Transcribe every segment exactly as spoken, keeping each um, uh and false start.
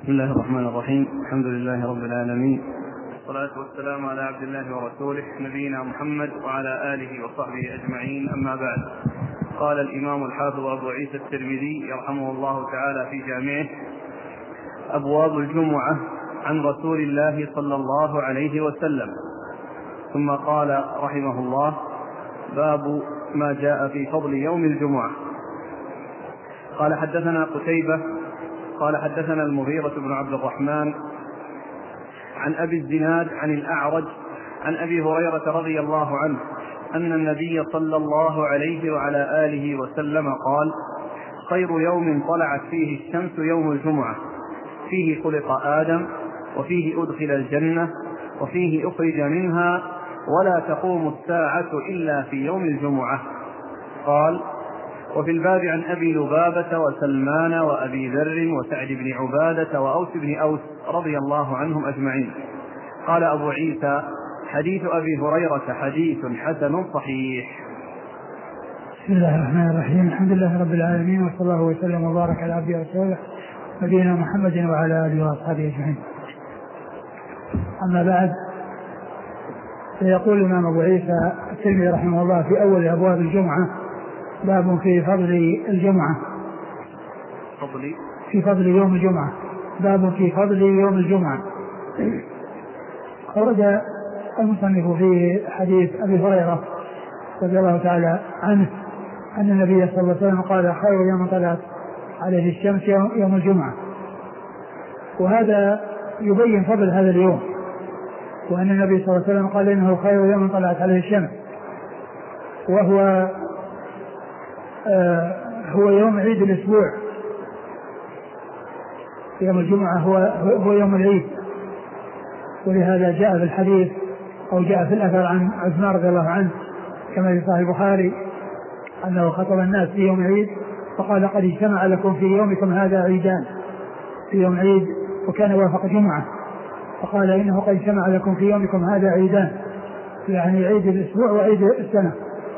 بسم الله الرحمن الرحيم. الحمد لله رب العالمين، والصلاة والسلام على عبد الله ورسوله نبينا محمد وعلى آله وصحبه أجمعين، أما بعد. قال الإمام الحافظ أبو عيسى الترمذي رحمه الله تعالى في جامعه: أبواب الجمعة عن رسول الله صلى الله عليه وسلم. ثم قال رحمه الله: باب ما جاء في فضل يوم الجمعة. قال: حدثنا قتيبة قال حدثنا المغيرة بن عبد الرحمن عن أبي الزناد عن الأعرج عن أبي هريرة رضي الله عنه أن النبي صلى الله عليه وعلى آله وسلم قال: خير يوم طلعت فيه الشمس يوم الجمعة، فيه خلق آدم، وفيه أدخل الجنة، وفيه أخرج منها، ولا تقوم الساعة إلا في يوم الجمعة. قال: وفي الباب عن أبي لبابة وسلمان وأبي ذر وسعد بن عبادة وأوس بن أوس رضي الله عنهم أجمعين. قال أبو عيسى: حديث أبي هريرة حديث حسن صحيح. بسم الله الرحمن الرحيم. الحمد لله رب العالمين، وصلى الله وسلم وبارك على عبده ورسوله نبينا محمد وعلى آله وأصحابه أجمعين. أما بعد، فيقول الإمام أبو عيسى الترمذي رحمه الله في أول أبواب الجمعة: باب في فضل الجمعة، فضل في فضل يوم الجمعة باب في فضل يوم الجمعة. خرج المصنف في حديث أبي هريرة رضي الله تعالى عنه أن النبي صلى الله عليه وسلم قال: خير يوم طلعت عليه الشمس يوم الجمعة. وهذا يبين فضل هذا اليوم، وأن النبي صلى الله عليه وسلم قال إنه خير يوم طلعت عليه الشمس، وهو آه هو يوم عيد الأسبوع. يوم الجمعة هو, هو يوم العيد، ولهذا جاء في الحديث أو جاء في الأثر عن عثمان رضي الله عنه كما في صحيح البخاري أنه خطب الناس في يوم عيد فقال: قد اجتمع لكم في يومكم هذا عيدان، في يوم عيد وكان وافق جمعة، فقال: إنه قد اجتمع لكم في يومكم هذا عيدان، يعني عيد الأسبوع وعيد السنة.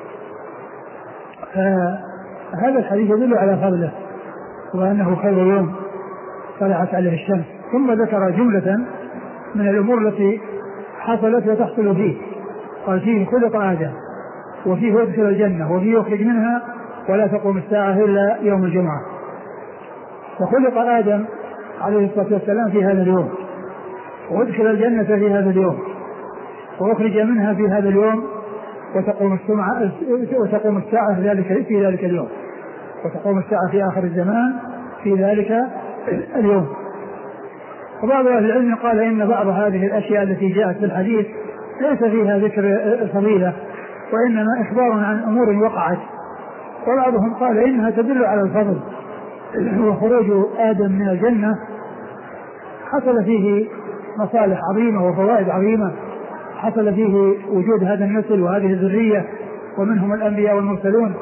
فهذا الحديث يدل على فضله وأنه خير يوم طلعت عليه الشمس. ثم ذكر جملة من الأمور التي حصلت وتحصل فيه. قال: فيه خلق آدم، وفيه أدخل الجنة، وفيه يخرج منها، ولا تقوم الساعة إلا يوم الجمعة. فخلق آدم عليه الصلاة والسلام في هذا اليوم، وأدخل الجنة في هذا اليوم، وأخرج منها في هذا اليوم، وتقوم الساعة وتقوم الساعة في ذلك في ذلك اليوم، وتقوم الساعة في آخر الزمان في ذلك اليوم. وبعض أهل العلم قال إن بعض هذه الأشياء التي جاءت في الحديث ليس فيها ذكر الفضيلة، وإنما إخبار عن أمور وقعت. وبعضهم قال إنها تدل على الفضل، وخروج آدم من الجنة حصل فيه مصالح عظيمة وفوائد عظيمة، حصل فيه وجود هذا النسل وهذه الذرية، ومنهم الأنبياء والمرسلون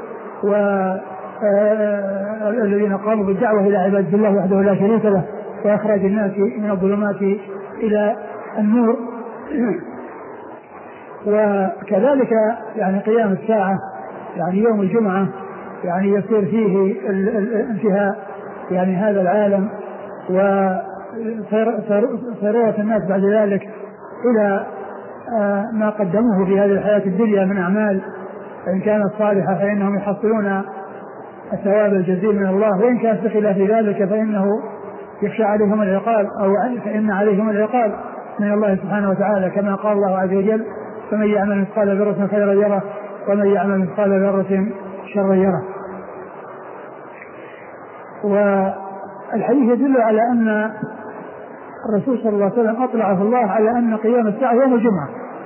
والذين قاموا بالدعوة إلى عبادة الله وحده لا شريك له، وإخراج الناس من الظلمات إلى النور. وكذلك يعني قيام الساعة، يعني يوم الجمعة، يعني يصير فيه انتهاء يعني هذا العالم، وصيرورة الناس بعد ذلك إلى ما قدموه في هذه الحياة الدنيا من أعمال، فإن كانت صالحة فإنهم يحصلون الثواب الجزيل من الله، وإن كانت بخلاف ذلك فإنه يخشى عليهم العقاب، أو فإن عليهم العقاب من الله سبحانه وتعالى، كما قال الله عز وجل: فمن يعمل مثقال ذرة خيرا يره، ومن يعمل مثقال ذرة شرا يره. والحديث يدل على أن الرسول صلى الله عليه وسلم أطلعه الله على أن قيام الساعة يوم الجمعة،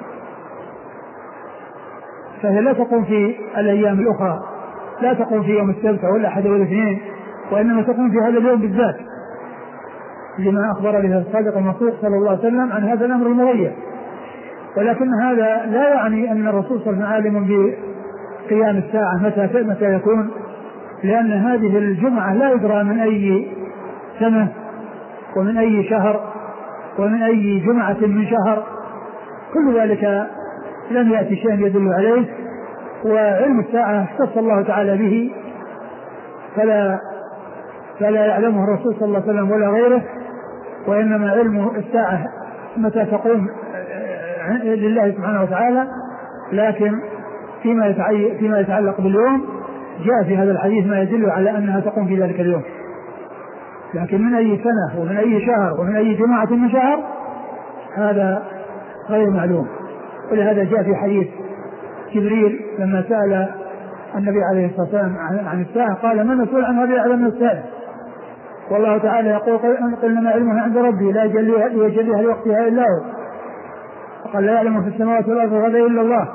فهي لا تقوم في الأيام الأخرى، لا تقوم في يوم السبت أو الأحد أو الاثنين، وإنما تقوم في هذا اليوم بالذات، لما أخبر به الصادق المصدوق صلى الله عليه وسلم عن هذا الأمر المغير. ولكن هذا لا يعني أن الرسول صلى الله عليه وسلم عالم بقيام الساعة متى متى يكون، لأن هذه الجمعة لا يدرى من أي سنة ومن أي شهر ومن أي جمعة من شهر، كل ذلك لم يأتي شيء يدل عليه. وعلم الساعة اختص الله تعالى به، فلا فلا يعلمه الرسول صلى الله عليه وسلم ولا غيره، وإنما علم الساعة متى تقوم لله سبحانه وتعالى، لكن فيما فيما يتعلق باليوم جاء في هذا الحديث ما يدل على أنها تقوم في ذلك اليوم، لكن من أي سنة ومن أي شهر ومن أي جماعة من شهر هذا غير معلوم. ولهذا جاء في حديث جبريل لما سأل النبي عليه الصلاة والسلام عن الساعة قال: من مسؤول عن هذه أعلم من الساعة؟ والله تعالى يقول: قل إنما علمها عند ربي لا يجليها لوقتها إلا هو، وقال: لا يعلم في السماوات والأرض غيب إلا الله،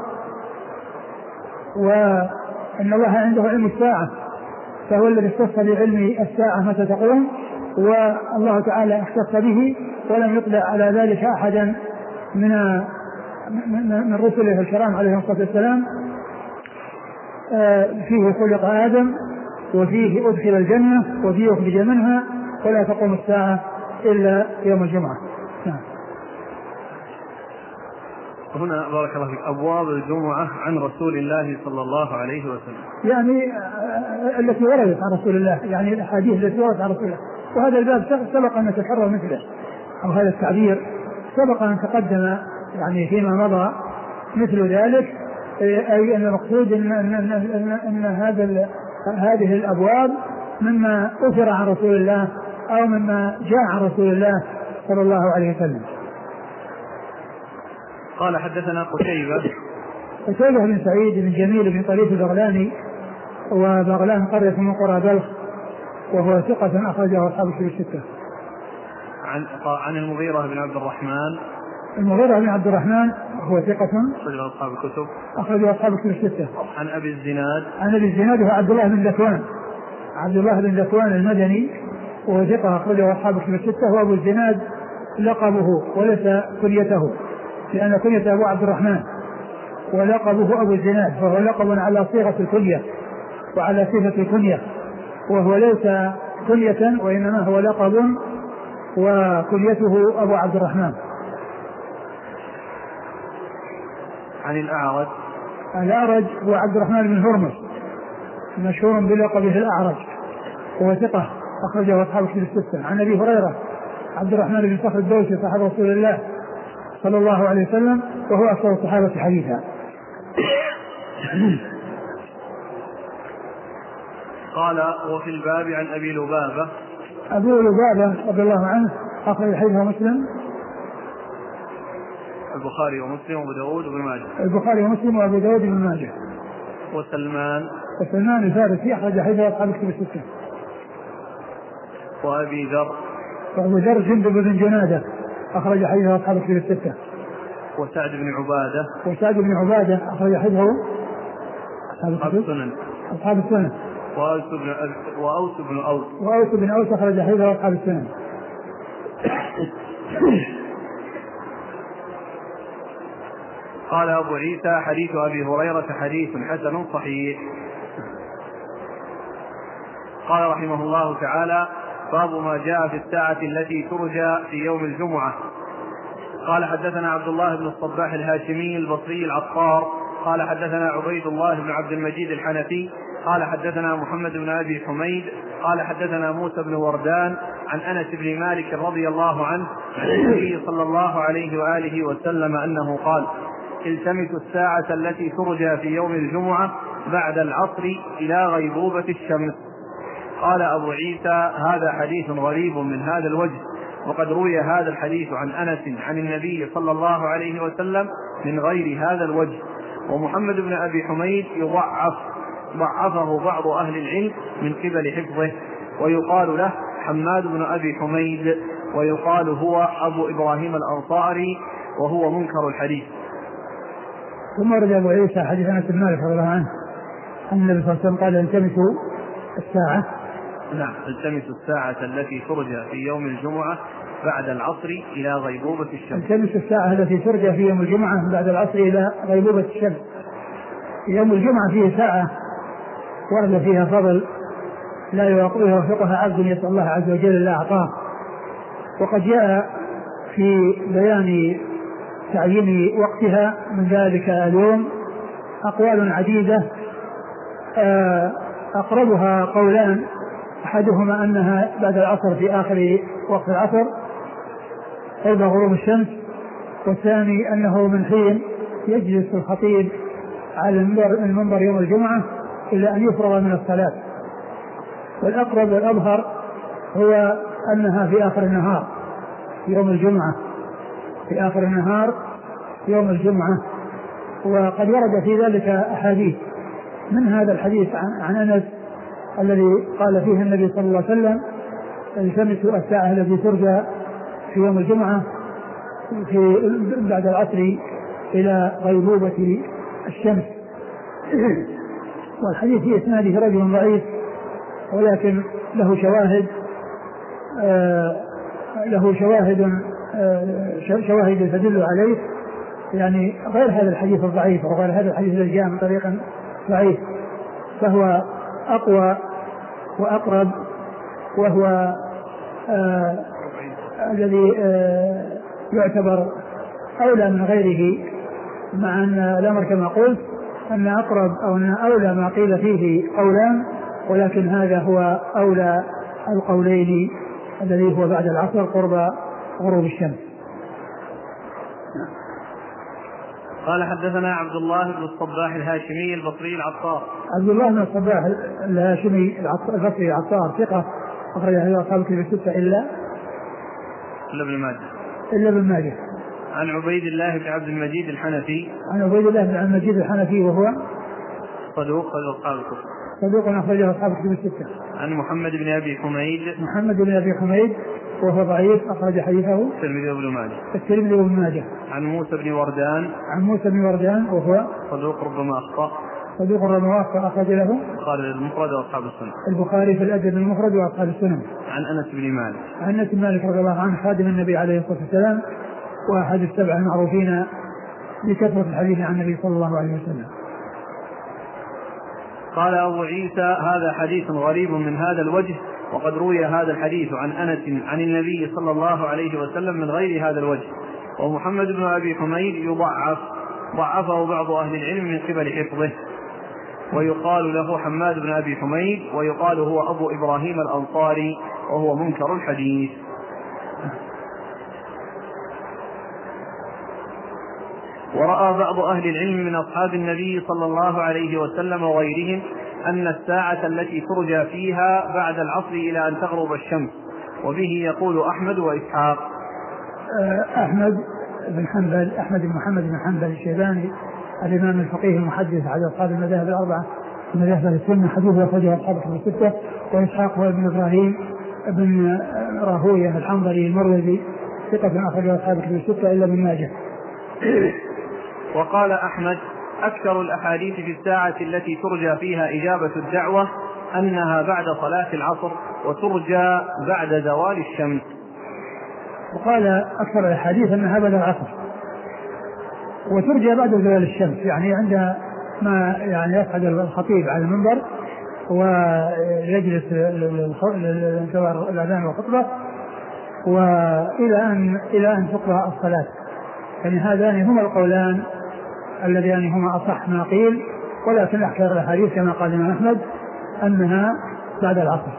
وإن الله عنده علم الساعة فهو الذي اختص بعلم الساعة متى تقوم، والله تعالى اختص به ولم يطلع على ذلك أحدا من من رسله الكرام عليهم الصلاة والسلام. فيه خلق آدم وفيه أدخل الجنة وفيه أخرج منها ولا تقوم الساعة إلا يوم الجمعة. نعم. هنا بارك الله فيك أبواب الجمعة عن رسول الله صلى الله عليه وسلم، يعني التي وردت عن رسول الله، يعني الأحاديث التي وردت عن رسول الله. وهذا الباب سبق أن نتكرر مثله، أو هذا التعبير سبق أن تقدم يعني فيما مضى مثل ذلك، أي أن المقصود أن, أن, أن, أن هذا هذه الأبواب مما أثر عن رسول الله أو مما جاء عن رسول الله صلى الله عليه وسلم. قال: حدثنا قتيبة قتيبة بن سعيد بن جميل بن طريف البغلاني، وبغلان قرية من قرى بلخ، وهو ثقة أخرجه أصحاب الكتب الستة. عن عن المغيرة بن عبد الرحمن. المغيرة بن عبد الرحمن هو ثقة أخرجه أصحاب الكتب أخرجه أصحاب الكتب الستة. عن أبي الزناد عن أبي الزناد هو عبد الله بن ذكوان عبد الله بن ذكوان المدني، وهو ثقة أخرجه أصحاب الكتب الستة. وأبو الزناد لقبه وليس كنيته، لأن كنيته أبو عبد الرحمن ولقبه أبو الزناد، فهو لقب على صيغة الكنية وعلى صفة الكنية، وهو ليس كنية وإنما هو لقب وكنيته أبو عبد الرحمن. عن الأعرج. الأعرج هو عبد الرحمن بن هرمز مشهور بلقبه الأعرج، وهو ثقة أخرجه أصحاب الكتب الستة. عن أبي هريرة عبد الرحمن بن صخر الدوسي صاحب رسول الله صلى الله عليه وسلم، وهو أكثر الصحابة حديثا. قال: وفي الباب عن أبي لبابة. أبو لبابة رضي الله عنه أخرج حديثه مسلم البخاري ومسلم وأبو داود وابن ماجه. البخاري ومسلم وأبو داود وابن ماجه. وسلمان وسلمان الفارسي أخرج حديثه أصحاب الكتب الستة. وأبي ذر. وأبو ذر جندب بن جنادة أخرج حديثه أصحاب الكتب الستة. وسعد بن عبادة. وسعد بن عبادة أخرج حديثه أصحاب السنن. أصحاب السنن. وأوس بن وأوس بن أوس. وأوس بن أوس أخرج حديثه أصحاب السنن. قال أبو عيسى: حديث أبي هريرة حديث حسن صحيح. قال رحمه الله تعالى: باب ما جاء في الساعة التي ترجى في يوم الجمعة. قال: حدثنا عبد الله بن الصباح الهاشمي البصري العطار قال: حدثنا عبيد الله بن عبد المجيد الحنفي قال: حدثنا محمد بن أبي حميد قال: حدثنا موسى بن وردان عن أنس بن مالك رضي الله عنه عن النبي صلى الله عليه وآله وسلم أنه قال: التمسوا الساعة التي ترجى في يوم الجمعة بعد العصر إلى غيبوبة الشمس. قال أبو عيسى: هذا حديث غريب من هذا الوجه، وقد روي هذا الحديث عن أنس عن النبي صلى الله عليه وسلم من غير هذا الوجه. ومحمد بن أبي حميد يضعف ضعفه بعض أهل العلم من قبل حفظه، ويقال له حماد بن أبي حميد، ويقال هو أبو إبراهيم الأنصاري، وهو منكر الحديث. ثم رد أبو عيسى حديث أنس بن مالك رضي الله عنه أن النبي صلى الله عليه وسلم قال: التمسوا الساعة. نعم، التمسوا الساعة التي ترجى في يوم الجمعة بعد العصر إلى غيبوبة الشمس. التمسوا الساعة التي ترجى في يوم الجمعة بعد العصر إلى غيبوبة الشمس. يوم الجمعة فيه ساعة ورد فيها فضل لا يوافقها عبد يسأل الله عز وجل إلا أعطاه. وقد جاء في بيان تعيين وقتها من ذلك اليوم أقوال عديدة، أقربها قولان، أحدهما أنها بعد العصر في آخر وقت العصر، قرب غروب الشمس. والثاني أنه من حين يجلس الخطيب على المنبر يوم الجمعة إلى أن يفرغ من الصلاة. والأقرب والأظهر هو أنها في آخر النهار يوم الجمعة، في آخر النهار يوم الجمعة. وقد ورد في ذلك أحاديث، من هذا الحديث عن أنس الذي قال فيه النبي صلى الله عليه وسلم: التمسوا الساعة التي ترجى في يوم الجمعة في بعد العصر إلى غيبوبة الشمس. والحديث في إسناده رجل ضعيف، ولكن له شواهد آه له شواهد آه شواهد تدل عليه، يعني غير هذا الحديث الضعيف وغير هذا الحديث الذي جاء من طريق ضعيف، فهو أقوى وأقرب، وهو آه الذي آه يعتبر أولى من غيره، مع أن الأمر كما قلت أن أقرب أو أن أولى ما قيل فيه قولان، ولكن هذا هو أولى القولين الذي هو بعد العصر قرب غروب الشمس. قال حدثنا عبد الله بن الصباح الهاشمي البصري العطار. عبد الله بن الصباح الهاشمي البصري العطار ثقة أخرج له أصحاب الكتب الستة إلا إلا ابن ماجه إلا ابن ماجه. عن عبيد الله بن عبد المجيد الحنفي. عن عبيد الله بن عبد المجيد الحنفي وهو صدوق أخرج أصحاب الكتب. صدوق أخرجه أصحاب الكتب الستة. عن محمد بن أبي حميد. محمد بن أبي حميد وهو ضعيف أخرج حديثه الترمذي وابن ماجه. الترمذي وابن ماجه. عن موسى بن وردان. عن موسى بن وردان وهو صدوق ربما أخطأ. صدوق ربما أخطأ أخرج له البخاري المفرد وأصحاب السنن. البخاري في الأدب المفرد وأصحاب السنن. عن أنس بن مالك. عن أنس بن مالك رضي الله عنه خادم النبي عليه الصلاة والسلام، وأحد السبع المعروفين بكثرة الحديث عن النبي صلى الله عليه وسلم. قال أبو عيسى: هذا حديث غريب من هذا الوجه، وقد روي هذا الحديث عن أنس عن النبي صلى الله عليه وسلم من غير هذا الوجه. ومحمد بن أبي حميد يضعف، ضعفه بعض أهل العلم من قبل حفظه، ويقال له حماد بن أبي حميد، ويقال هو أبو إبراهيم الأنصاري، وهو منكر الحديث. ورأى بعض أهل العلم من أصحاب النبي صلى الله عليه وسلم وغيرهم أن الساعة التي ترجى فيها بعد العصر إلى أن تغرب الشمس، وبه يقول أحمد وإسحاق. أحمد بن حنبل أحمد بن محمد بن حنبل الشيباني الإمام الفقيه المحدث على أصحاب المذاهب الأربعة المذاهب السنة، حديثه أخرجه أصحاب الكتب الستة. وإسحاق هو ابن إبراهيم بن راهويه الحنظلي المروزي ثقة أخرجه أصحاب الكتب الستة إلا ابن ماجه. وقال أحمد: أكثر الأحاديث في الساعة التي ترجى فيها إجابة الدعوة أنها بعد صلاة العصر، وترجى بعد زوال الشمس. وقال أكثر الأحاديث أنها بعد العصر وترجى بعد زوال الشمس، يعني عند ما يعني يصعد الخطيب على المنبر ويجلس لانتظار الأذان والخطبة وإلى أن إلى أن تقرأ الصلاة. يعني هذان هما القولان الذين هما أصح ما قيل، ولكن أكثر الحديث كما قال الإمام أحمد أنها بعد العصر.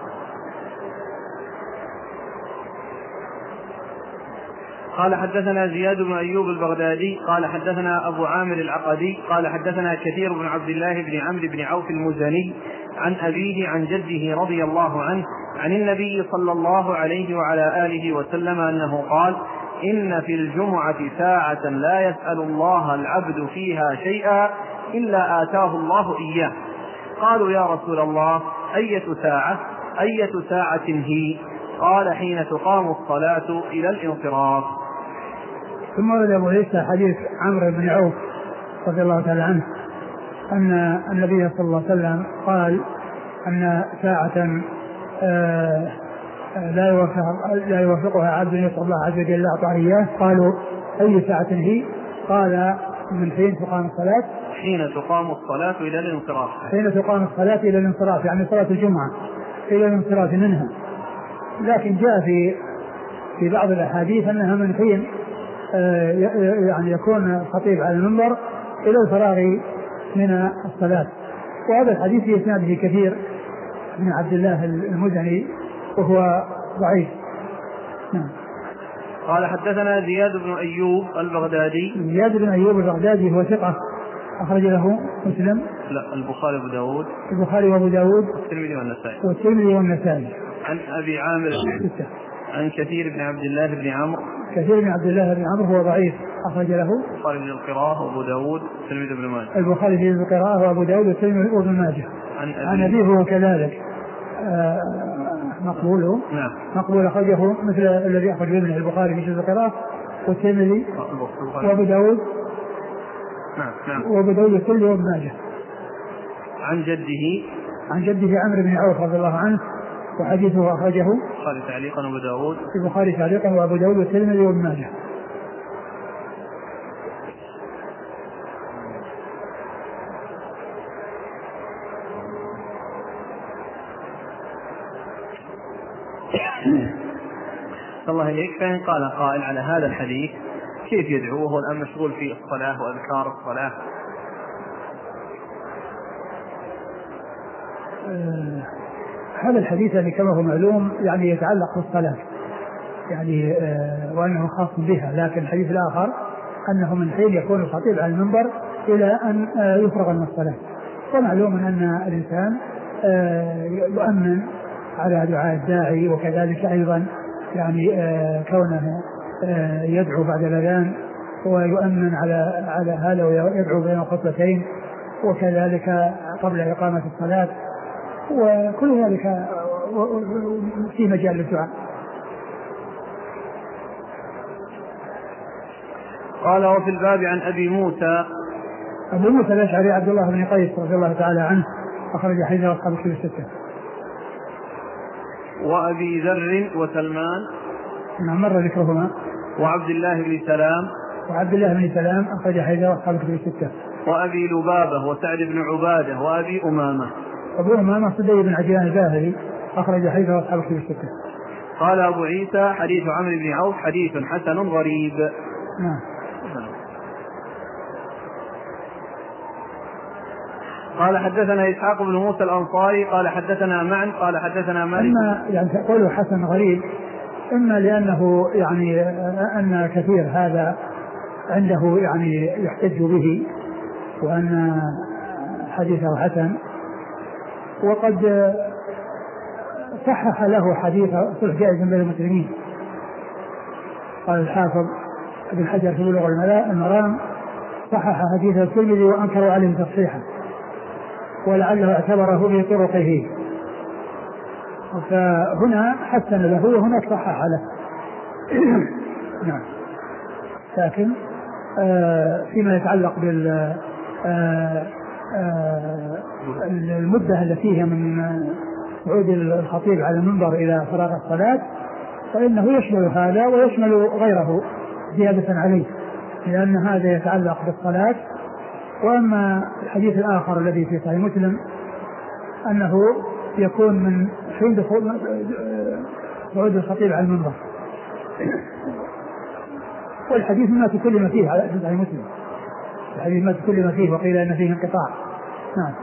قال حدثنا زياد بن أيوب البغدادي قال حدثنا أبو عامر العقدي قال حدثنا كثير بن عبد الله بن عمرو بن عوف المزني عن أبيه عن جده رضي الله عنه عن النبي صلى الله عليه وعلى آله وسلم أنه قال: إن في الجمعة ساعة لا يسأل الله العبد فيها شيئا إلا آتاه الله إياه. قالوا: يا رسول الله، أية ساعة أية ساعة هي؟ قال: حين تقام الصلاة إلى الانصراف. ثم ورد أبو عيسى حديث عمرو بن عوف رضي الله تعالى عنه أن النبي صلى الله عليه وسلم قال أن ساعة آه لا يوافق لا يوافقها عبد يسأل الله عز وجل أعطاه إياه. قالوا: أي ساعة هي؟ قال: من حين تقام الصلاة حين تقام الصلاة إلى الانصراف حين تقام الصلاة إلى الانصراف يعني صلاة الجمعة إلى الانصراف منها. لكن جاء في في بعض الأحاديث أنها من حين آه يعني يكون الخطيب على المنبر إلى الفراغ من الصلاة. وهذا الحديث في إسناده كثير من عبد الله المزني وهو ضعيف. نعم. قال حدثنا زياد بن أيوب البغدادي. زياد بن أيوب البغدادي هو ثقة أخرج له مسلم. لا البخاري وأبو داود. البخاري وأبو داود والترمذي والنسائي. والترمذي والنسائي. عن أبي عامر الستة. عن كثير بن عبد الله بن عمرو. كثير بن عبد الله بن عمرو هو ضعيف أخرج له البخاري في القراءة وأبو داود والترمذي بن ماجه. البخاري في القراءة وأبو داود والترمذي بن ماجه. عن عن أبيه هو كذلك آه مقبول. نعم. مقبول أخرجه مثل الذي أخرجه ابن البخاري في جزء القراءة والترمذي وأبو داود. نعم نعم. وأبو داود والترمذي وابن ماجه. عن جده. عن جده عمرو بن عوف رضي الله عنه وحديثه أخرجه البخاري تعليقا وأبو داود. البخاري تعليقا وأبو داود والترمذي وابن ماجه. الله إليك. فإن قال قائل على هذا الحديث كيف يدعو وهو الآن مشغول في الصلاة وأذكار الصلاة؟ آه هذا الحديث يعني كما هو معلوم يعني يتعلق بالصلاة يعني آه وأنه خاص بها، لكن الحديث الآخر أنه من حين يكون الخطيب على المنبر إلى أن آه يفرغ من الصلاة. ومعلوم أن الإنسان آه يؤمن على دعاء الداعي، وكذلك أيضا يعني آه كونه آه يدعو بعد الأذان، ويؤمن على على هذا ويدعو بين الخطبتين، وكذلك قبل إقامة الصلاة، وكل ذلك في مجال الدعاء. قال وفي الباب عن أبي موسى. أبو موسى الأشعري عبد الله بن قيس رضي الله تعالى عنه أخرج حديث أصحاب الكتب الستة. وأبي ذر وسلمان. نعم مر ذكرهما. وعبد الله بن سلام. وعبد الله بن سلام أخرج حديث أصحاب الكتب الستة. وأبي لبابة وسعد بن عبادة وأبي أمامة. أبو أمامة صدي بن عجلان الباهلي أخرج حديث أصحاب الكتب الستة. قال أبو عيسى حديث عمرو بن عوف حديث حسن غريب. نعم. قال حدثنا إسحاق بن موسى الأنصاري قال حدثنا معن قال حدثنا مالك. أما يعني تقوله حسن غريب إما لأنه يعني أن كثير هذا عنده يعني يحتج به وأن حديثه حسن، وقد صحح له حديث صلح جائز بين المسلمين. قال الحافظ ابن حجر في بلوغ المرام صحح حديث الترمذي وأنكر عليه تصحيحا، ولعله اعتبره في طرقه، فهنا حسن له وهناك صحح له. نعم. لكن آه فيما يتعلق بال آه آه المدة التي هي من صعود الخطيب على المنبر إلى فراغ الصلاة فإنه يشمل هذا ويشمل غيره زيادة عليه، لأن هذا يتعلق بالصلاة. وأما الحديث الآخر الذي في صحيح مسلم أنه يكون من حين دخول صعود الخطيب على المنبر، والحديث ما تكلم فيه على صحيح مسلم، الحديث ما تكلم فيه وقيل أن فيه انقطاع. نعم.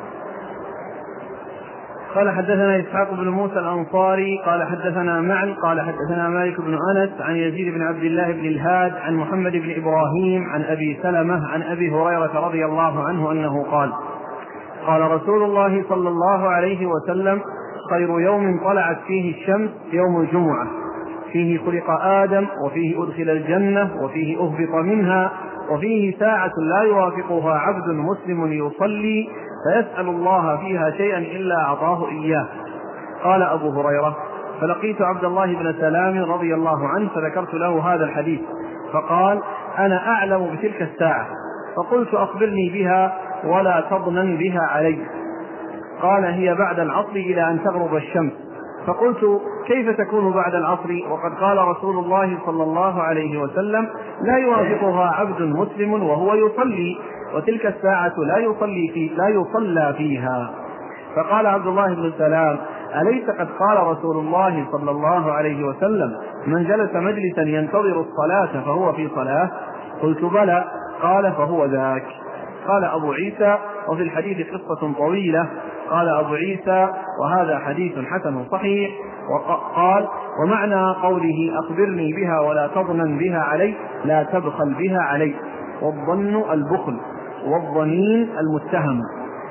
قال حدثنا إسحاق بن موسى الأنصاري قال حدثنا معن قال حدثنا مالك بن أنس عن يزيد بن عبد الله بن الهاد عن محمد بن إبراهيم عن أبي سلمة عن أبي هريرة رضي الله عنه أنه قال قال رسول الله صلى الله عليه وسلم خير يوم طلعت فيه الشمس يوم الجمعة، فيه خلق آدم وفيه أدخل الجنة وفيه أهبط منها وفيه ساعة لا يوافقها عبد مسلم يصلي فيسأل الله فيها شيئا إلا أعطاه إياه. قال أبو هريرة فلقيت عبد الله بن سلام رضي الله عنه فذكرت له هذا الحديث فقال أنا أعلم بتلك الساعة، فقلت أخبرني بها ولا تضمن بها علي. قال هي بعد العصر إلى أن تغرب الشمس. فقلت كيف تكون بعد العصر وقد قال رسول الله صلى الله عليه وسلم لا يوافقها عبد مسلم وهو يصلي وتلك الساعة لا يصلي في لا يصلى فيها. فقال عبد الله بن سلام أليس قد قال رسول الله صلى الله عليه وسلم من جلس مجلسا ينتظر الصلاة فهو في صلاة؟ قلت بلى. قال فهو ذاك. قال أبو عيسى وفي الحديث قصة طويلة قال أبو عيسى وهذا حديث حسن صحيح. وقال ومعنى قوله أخبرني بها ولا تظنن بها علي لا تبخل بها علي، والظن البخل والظنين المتهم.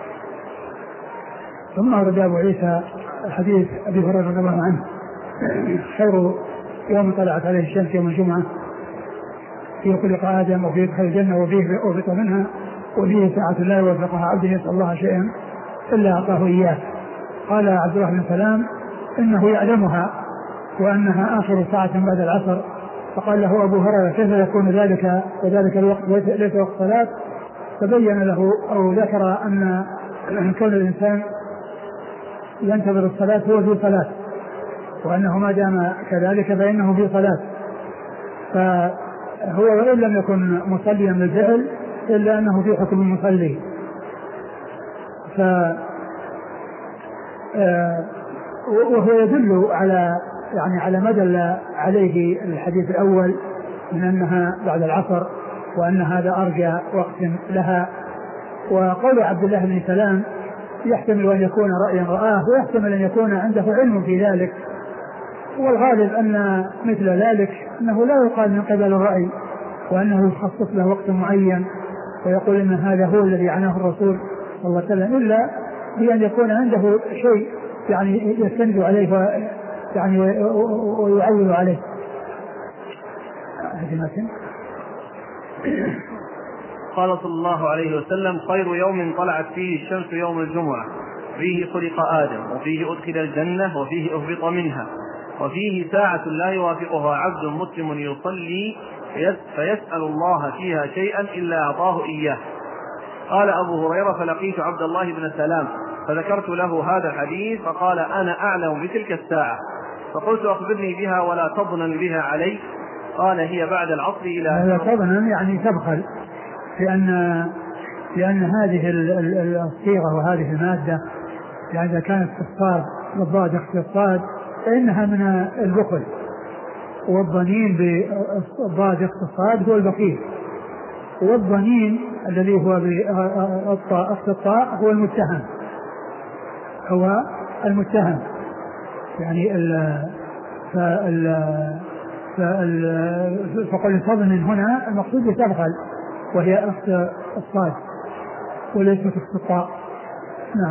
ثم أورد أبو عيسى حديث أبي هريرة رضي الله عنه خير يوم طلعت عليه الشمس يوم الجمعة، فيه خلق آدم وفيه يدخل الجنة وفيه أوفق منها وفيه ساعة لا يوفقها عبد يسأل الله شيئا إلا أعطاه إياه. قال عبد الله بن سلام إنه يعلمها وأنها آخر ساعة بعد العصر، فقال له أبو هريرة كيف يكون ذلك وذلك الوقت ليس وقت صلاة؟ فبين له أو ذكر أن كون الإنسان ينتظر الصلاة هو في صلاة، وأنه ما دام كذلك فإنه في صلاة، فهو وإن لم يكن مصليا بالفعل إلا أنه في حكم المصلي. ف وهو يدل على يعني على ما دل عليه الحديث الأول من أنها بعد العصر وأن هذا أرجى وقت لها. وقول عبد الله بن سلام يحتمل أن يكون رأيا رآه ويحتمل أن يكون عنده علم في ذلك، والغالب أن مثل ذلك أنه لا يقال من قبل الرأي وأنه يخصص له وقت معين ويقول أن هذا هو الذي عناه الرسول صلى الله عليه وسلم، إلا بأن يكون عنده شيء يعني يستند عليه يعني ويعول عليه. قال صلى الله عليه وسلم خير يوم طلعت فيه الشمس يوم الجمعة، فيه خلق آدم وفيه أدخل الجنة وفيه أهبط منها، وفيه ساعة لا يوافقها عبد مسلم يصلي فيسأل الله فيها شيئا إلا أعطاه إياه. قال أبو هريرة فلقيت عبد الله بن سلام فذكرت له هذا الحديث فقال أنا أعلم بتلك الساعة، فقلت أخبرني بها ولا تظنن بها علي. قال هي بعد العصر إلى لا تظنن يعني تبخل، لأن لأن هذه الصيغة وهذه المادة يعني إذا كانت اختصار بالضاد اختصاد فإنها من البخل، والظنين بالضاد اختصاد هو البخيل، والظنين الذي هو بالطاء اختصاء هو المتهم هو المتهم يعني ال فال فقل تظن هنا المقصود بتبخل وهي أخت الصاد وليست الصطاء. نعم.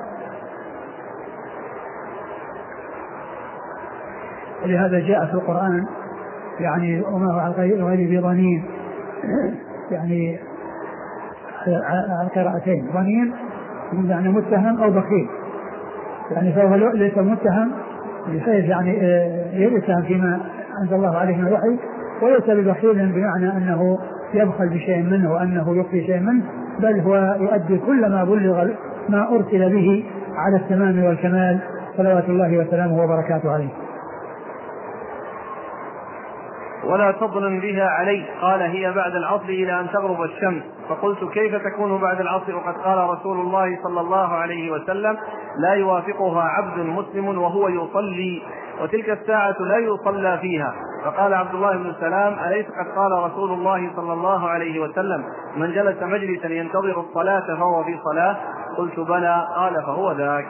ولهذا جاء في القرآن يعني وما هو على غير بظنين يعني على قراءتين ظنين يعني متهم أو بخيل، يعني فهو ليس متهم بحيث يعني يتهم فيما أنزل الله عليه من الوحي، وليس ببخيل بمعنى أنه يبخل بشيء منه وأنه يخفي شيء منه، بل هو يؤدي كل ما بلغ ما أرسل به على التمام والكمال صلوات الله وسلامه وبركاته عليه. ولا تظنن بها علي. قال هي بعد العصر إلى أن تغرب الشمس. فقلت كيف تكون بعد العصر وقد قال رسول الله صلى الله عليه وسلم لا يوافقها عبد مسلم وهو يصلي وتلك الساعة لا يصلى فيها. فقال عبد الله بن سلام أليس قد قال رسول الله صلى الله عليه وسلم من جلس مجلسا ينتظر الصلاة فهو في صلاة؟ قلت بلى. قال فهو ذاك.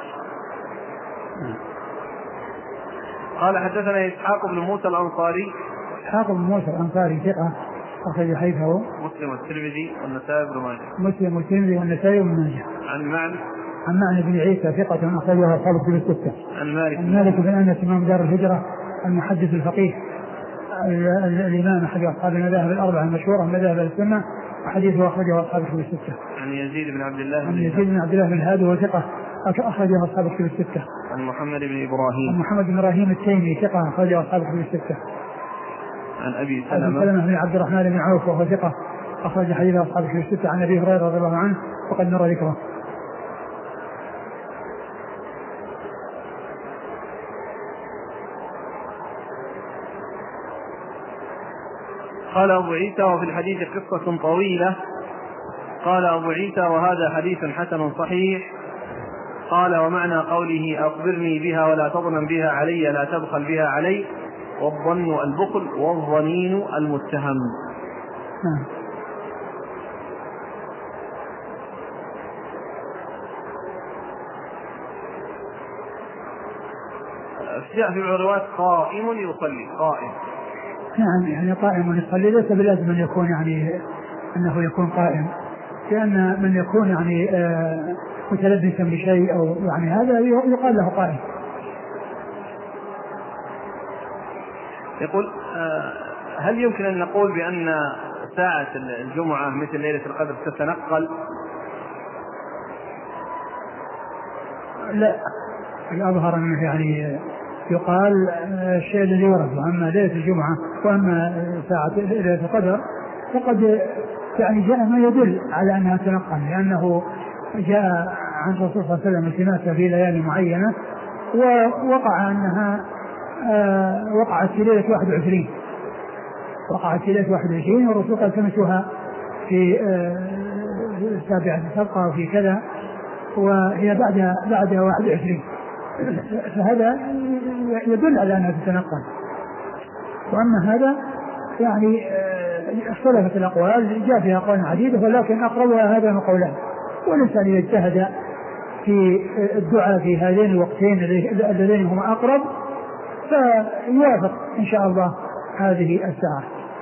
قال حدثنا إسحاق بن موسى الأنصاري. إسحاق بن موسى الأنصاري ثقة أخرج حديثه مسلم والترمذي والنسائي بن ماجه. مسلم والترمذي والنسائي بن ماجه. عن معنى عن معنى بن عيسى ثقة أخرجه أصحاب الكتب الستة. عن مالك عن مالك بن أنس إمام دار الهجرة المحدث الفقيه الإمام أحد أصحاب المذاهب الأربعة المشهورة من مذاهب السنة، وحديثه أخرجه أصحاب الكتب الستة. عن يزيد بن عبد الله عن يزيد بن عبد الله بن هادي وثقة أخرجه أصحاب الكتب الستة. عن محمد بن إبراهيم. عن محمد بن إبراهيم التيمي ثقة أخرجه أصحاب الكتب الستة. عن أبي سلمة. سلمة بن عبد الرحمن بن عوف وهو ثقة أخرج حديث أصحاب الكتب الستة. عن أبي هريرة رضي الله عنه وقد نرى ذكره. قال أبو عيسى وفي الحديث قصة طويلة. قال أبو عيسى وهذا حديث حسن صحيح. قال ومعنى قوله أخبرني بها ولا تظنن بها علي لا تبخل بها علي، والظن البخل والظنين المتهم. جاء في الروايات قائم يصلي قائم. نعم يعني قائم يصلي ليس بلازم أن يكون يعني أنه يكون قائم، لأن من يكون يعني آه متلبسا بشيء أو يعني هذا يقال له قائم. يقول آه هل يمكن أن نقول بأن ساعة الجمعة مثل ليلة القدر تتنقل؟ لا، الأظهر أنه يعني يقال الشيء الذي ورد، وأما ليلة الجمعة وأما ساعة ليلة القدر فقد يعني جاء ما يدل على أنها تنقل، لأنه جاء عن الرسول صلى الله عليه وسلم التماسها في ليالي معينة، ووقع أنها آه وقعت في ليلة واحد وعشرين وقعت في ليلة واحد وعشرين والرسول قال تمسوها في آه سابعة سبقة وفي كذا، وهي بعد بعد واحد وعشرين، فهذا يدل على أنها تتنقل. وأما هذا يعني اختلفت الأقوال، جاء فيها أقوال عديدة، ولكن أقربها هذا القولان. والإنسان إذا اجتهد في الدعاء في هذين الوقتين اللذين هما أقرب فيوافق إن شاء الله هذه الساعة.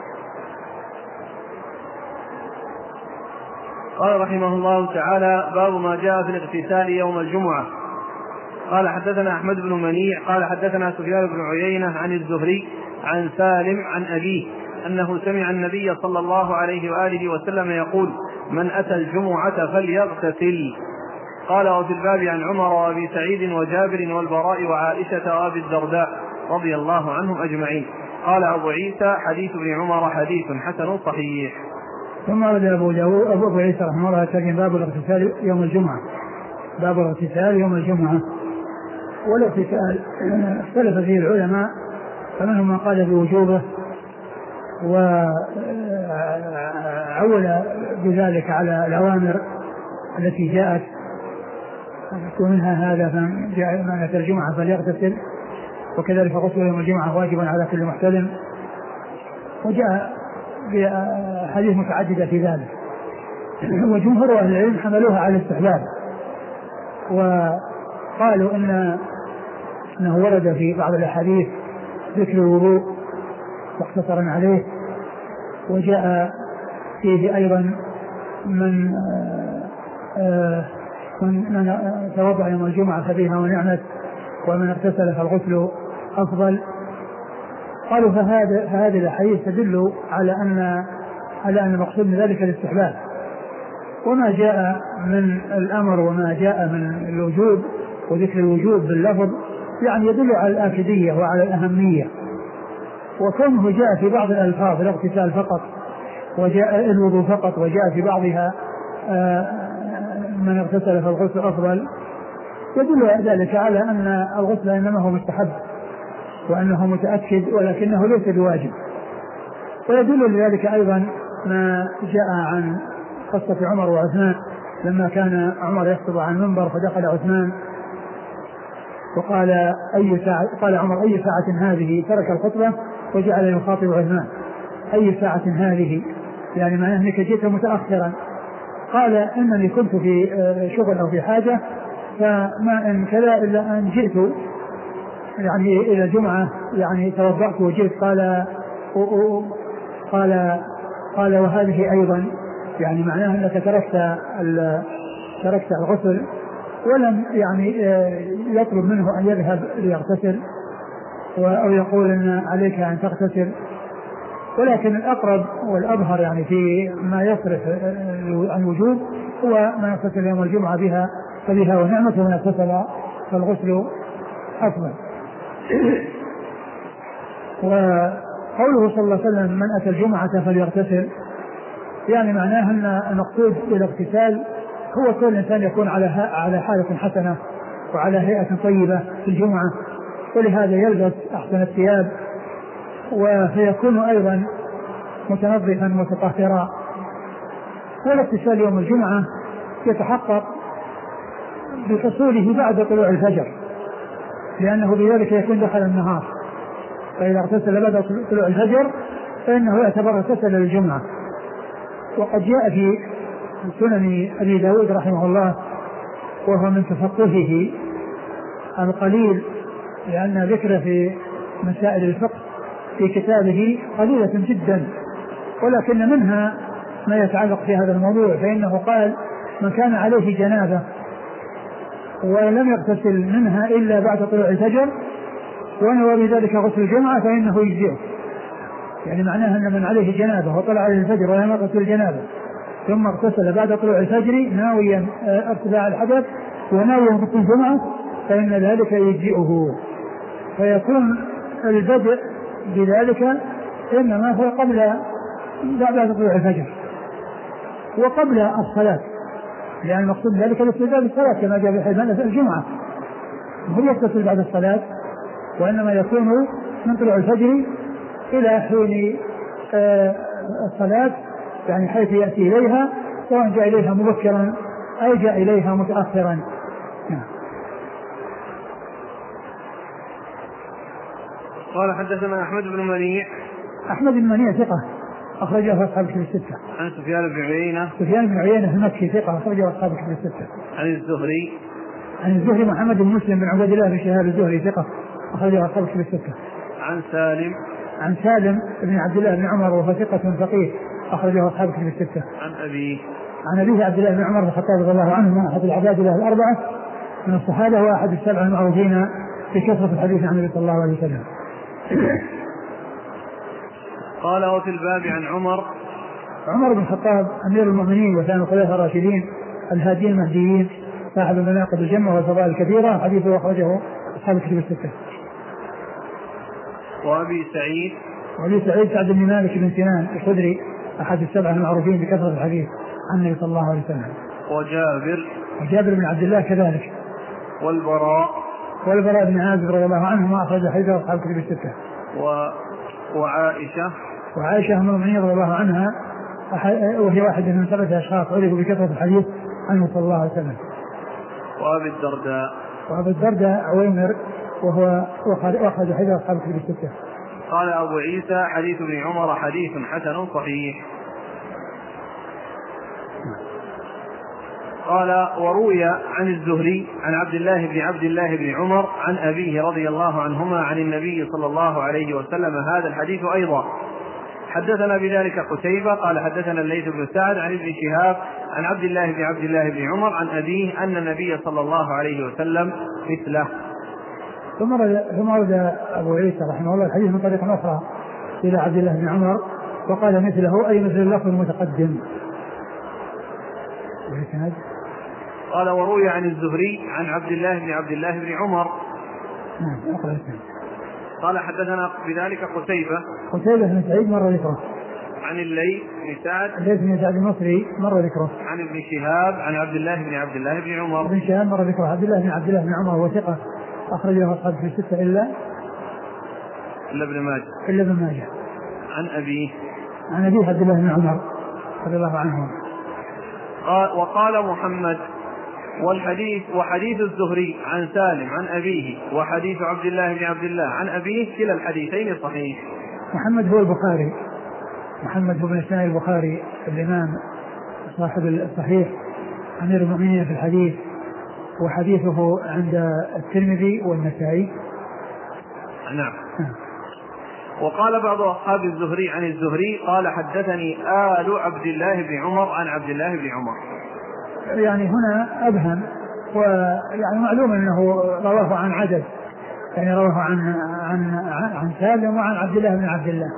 قال رحمه الله تعالى: باب ما جاء في الاغتسال يوم الجمعة. قال حدثنا أحمد بن منيع قال حدثنا سفيان بن عيينة عن الزهري عن سالم عن أبيه أنه سمع النبي صلى الله عليه وآله وسلم يقول: من أتى الجمعة فليغتسل. قال: وفي الباب عن عمر وأبي سعيد وجابر والبراء وعائشة وأبي الدرداء رضي الله عنهم أجمعين. قال أبو عيسى: حديث ابن عمر حديث حسن صحيح. ثم ورد أبو داود أبو عيسى رحمه الله ترجم باب الاغتسال يوم الجمعة. باب الاغتسال يوم الجمعة. والاغتسال اختلف فيه العلماء، فمنهم من قال بوجوبه وعول بذلك على الأوامر التي جاءت، ومنها هذا فجاء من أتى الجمعة فليغتسل، وكذلك غسل يوم الجمعة واجب على كل محتلم، وجاء بحديث متعددة في ذلك. وجمهور أهل العلم حملوها على الاستحباب، وقالوا إن أنه ورد في بعض الأحاديث ذكر الوضوء مختصرا عليه، وجاء فيه أيضا من من, من توضأ يوم الجمعة فبها ونعمت، ومن اغتسل فالغسل أفضل. قالوا فهذا فهذه الأحاديث تدل على أن على أن المقصود من ذلك الاستحباب، وما جاء من الأمر وما جاء من الوجوب وذكر الوجوب باللفظ يعني يدل على الآكدية وعلى الأهمية. وكونه جاء في بعض الألفاظ الاغتسال فقط وجاء الوضوء فقط، وجاء في بعضها من اغتسل فالغسل أفضل، يدل ذلك على أن الغسل إنما هو مستحب وأنه متأكد ولكنه ليس بواجب. ويدل لذلك أيضا ما جاء عن قصة عمر وعثمان لما كان عمر يخطب عن المنبر فدخل عثمان وقال أي ساعة، قال عمر: أي ساعة هذه؟ ترك الخطبة وجعل يخاطب عثمان: أي ساعة هذه؟ يعني معناه أنك جئت متأخرا. قال: إنني كنت في شغل أو في حاجة، فما إن كذا إلا أن جئت يعني إلى الجمعة يعني توضأت وجئت. قال قال قال وهذه أيضا، يعني معناه أنك تركت تركت الغسل، ولم يعني يطلب منه أن يذهب ليغتسل أو يقول أن عليك أن تغتسل. ولكن الأقرب والأظهر يعني في ما يصرف عن وجوب هو ما يغتسل يوم الجمعة بها فبها ونعمة، ومن اغتسل فالغسل أفضل. وقوله صلى الله عليه وسلم: من أتى الجمعة فليغتسل، يعني معناه أن المقصود بالاغتسال هو كل إنسان يكون على على حالة حسنة وعلى هيئة طيبة في الجمعة، ولهذا يلبس أحسن الثياب وسيكون أيضا متنظفا متطهرا. والاغتسال يوم الجمعة يتحقق بحصوله بعد طلوع الفجر، لأنه بذلك يكون دخل النهار، فإذا اغتسل بعد طلوع الفجر فإنه يعتبر اغتسل للجمعة. وقد جاء في سنن أبي داود رحمه الله، وهو من تفقهه القليل لأن ذكره في مسائل الفقه في كتابه قليلة جدا، ولكن منها ما يتعلق في هذا الموضوع. فإنه قال: من كان عليه جنابة ولم يغتسل منها إلا بعد طلوع الفجر ونوى بذلك غسل الجمعة فإنه يجزئه. يعني معناها أن من عليه جنابة وطلع عليه الفجر ولم يغتسل الجنابة ثم اغتسل بعد طلوع الفجر ناويا ارتفاع الحدث وناويا غسل الجمعة فإن ذلك يجزئه. فيكون البدء بذلك إنما هو قبل بعد طلوع الفجر وقبل الصلاة، لأن المقصود ذلك الاستعداد للصلاة كما جاء في حديث الجمعة، هو يغتسل بعد الصلاة، وإنما يكون من طلوع الفجر إلى حين آه الصلاة، يعني حيث يأتي إليها، سواء جاء إليها مبكرا أو جاء إليها متأخرا. قال: حدثنا أحمد بن منيع. أحمد بن منيع ثقة أخرجه أصحاب الكتب الستة. عن سفيان بن عيينة. سفيان بن عيينة المكي ثقة أخرجه أصحاب الكتب الستة. عن الزهري. عن الزهري محمد بن مسلم بن عبد الله بن شهاب الزهري ثقة أخرجه أصحاب الكتب الستة. عن سالم. عن سالم بن عبد الله بن عمر وهو ثقة فقيه أخرجه أصحاب الكتب الستة. عن أبيه. عن أبيه عبد الله بن عمر بن الخطاب رضي الله عنه أحد العباد له الأربعة من الصحابة وأحد السبعة المعروفين في كثرة الحديث عن النبي صلى الله عليه وسلم. قال: وفي الباب عن عمر. عمر بن الخطاب أمير المؤمنين وثاني الخلفاء الراشدين الهاديين المهديين صاحب المناقب الجمة والفضائل الكثيرة، حديثه أخرجه أصحاب الكتب الستة. وأبي سعيد. وأبي سعيد سعد بن مالك بن سنان الخدري أحد السبعة المعروفين بكثرة الحديث عن النبي صلى الله عليه وسلم. وجابر. وجابر بن عبد الله كذلك. والبراء. والبراء بن عازب رضي الله عنهما أخرج حديثه أصحاب الكتب الستة. و... وعائشة. وعائشة أم المؤمنين رضي الله عنها وهي واحدة من ثلاثة أشخاص عرفوا بكثرة الحديث عنه صلى الله عليه وسلم. وأبي الدرداء. وأبي الدرداء عويمر وهو أخرج حديث أصحاب الكتب الستة. قال أبو عيسى: حديث ابن عمر حديث حسن صحيح. قال: وروي عن الزهري عن عبد الله بن عبد الله بن عمر عن أبيه رضي الله عنهما عن النبي صلى الله عليه وسلم هذا الحديث أيضا. حدثنا بذلك قتيبة قال: حدثنا الليث بن سعد عن ابن شهاب عن عبد الله بن عبد الله بن عمر عن أبيه أن النبي صلى الله عليه وسلم مثله. ثم ورد أبو عيسى رحمه الله الحديث من طريق أخرى إلى عبد الله بن عمر وقال مثله أي مثل اللفظ المتقدم. قال: وروي عن الزهري عن عبد الله بن عبد الله بن عمر. نعم. قال: حدثنا بذلك قتيبة. قتيبة بن سعيد مر ذكره. عن الليث بن سعد. الليث بن سعد المصري مر ذكره. عن ابن شهاب عن عبد الله بن عبد الله بن عمر. ابن شهاب مر ذكره. عبد الله بن عبد الله بن عمر هو ثقة أخرج له أصحاب في الستة إلا إلا ابن ماجه. إلا ابن ماجه. عن أبيه. عن أبيه عبد الله بن عمر رضي الله عنه. قال: وقال محمد: والحديث وحديث الزهري عن سالم عن أبيه وحديث عبد الله بن عبد الله عن أبيه كلا الحديثين صحيح. محمد هو البخاري، محمد هو بن إسماعيل البخاري الإمام صاحب الصحيح أمير المؤمنين في الحديث، وحديثه عند الترمذي والنسائي. نعم. وقال بعض أصحاب الزهري عن الزهري قال: حدثني آل عبد الله بن عمر عن عبد الله بن عمر. يعني هنا أبهم، ويعني معلوم أنه رواه عن عدد، يعني رواه عن عن عن سالم وعن عبد الله بن عبد الله.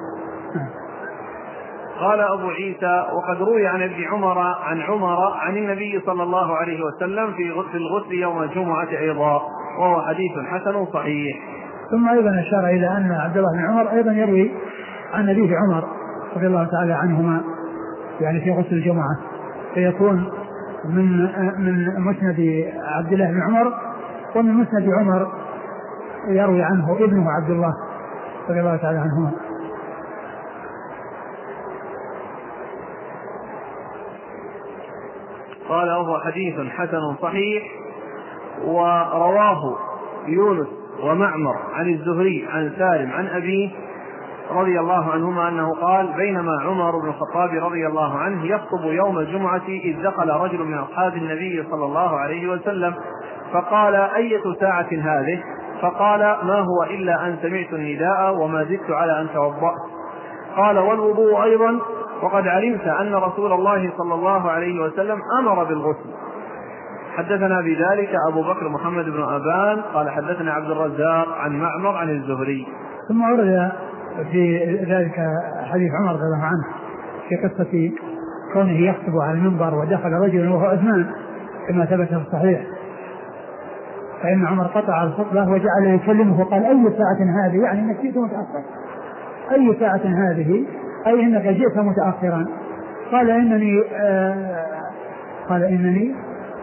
قال أبو عيسى: وقد روي عن ابن عمر عن عمر عن النبي صلى الله عليه وسلم في غسل الغسل يوم الجمعة أيضا، وهو حديث حسن صحيح. ثم أيضا أشار إلى أن عبد الله بن عمر أيضا يروي عن أبيه عمر رضي الله تعالى عنهما يعني في غسل الجمعة، فيكون من من مسند عبد الله بن عمر ومن مسند عمر يروي عنه ابنه عبد الله رضي الله تعالى عنهما. قال: وهو حديث حسن صحيح. ورواه يونس ومعمر عن الزهري عن سالم عن أبيه رضي الله عنهما أنه قال: بينما عمر بن الخطاب رضي الله عنه يخطب يوم الجمعة إذ دخل رجل من أصحاب النبي صلى الله عليه وسلم فقال: أية ساعة هذه؟ فقال: ما هو إلا أن سمعت النداء وما زدت على أن توضأت. قال: والوضوء أيضا، وقد علمت أن رسول الله صلى الله عليه وسلم أمر بالغسل. حدثنا بذلك أبو بكر محمد بن أبان قال حدثنا عبد الرزاق عن معمر عن الزهري. ثم ورد في ذلك حديث عمر رضي الله عنه في قصة كونه يخطب على المنبر ودخل رجل وهو عثمان كما ثبت في الصحيح، فإن عمر قطع الخطبة وجعل يكلمه وقال: أي ساعة هذه؟ يعني أنك جئت متأخر. أي ساعة هذه؟ أي أنك جئت متأخرا. قال: إنني آه قال إنني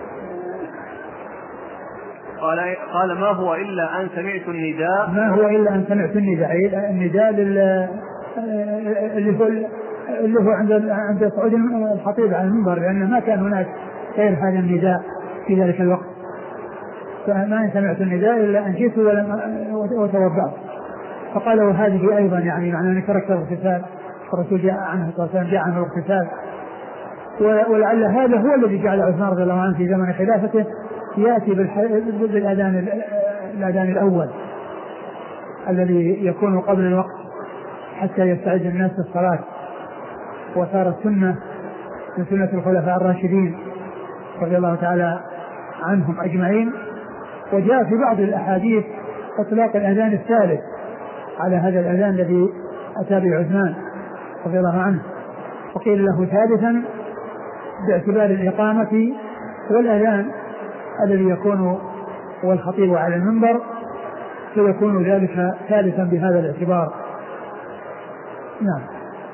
قال قال ما هو إلا أن سمعت النداء ما هو إلا أن سمعت النداء النداء اللي هو اللي هو عند عند صعود الخطيب على المنبر، لأن ما كان هناك غير هذا النداء في ذلك الوقت. فما سمعت النداء إلا أن جئت وتوضأت. فقال: وهذه أيضا يعني معنى أن تركت الاغتسال، الرسول جاء عنه صلى الله عليه وسلم جاء عنه الاغتسال، ولعل هذا هو الذي جعل عثمان رضي الله عنه في زمن خلافته يأتي بالأذان الأذان الأول الذي يكون قبل الوقت حتى يستعد الناس للصلاة، وصارت سنة من سنة الخلفاء الراشدين رضي الله تعالى عنهم أجمعين. وجاء في بعض الأحاديث إطلاق الأذان الثالث على هذا الأذان الذي أتى به عثمان رضي الله عنه، وقيل له ثالثا باعتبار الإقامة والأذان الذي يكون والخطيب على المنبر، فيكون ذلك ثالثا بهذا الاعتبار. نعم.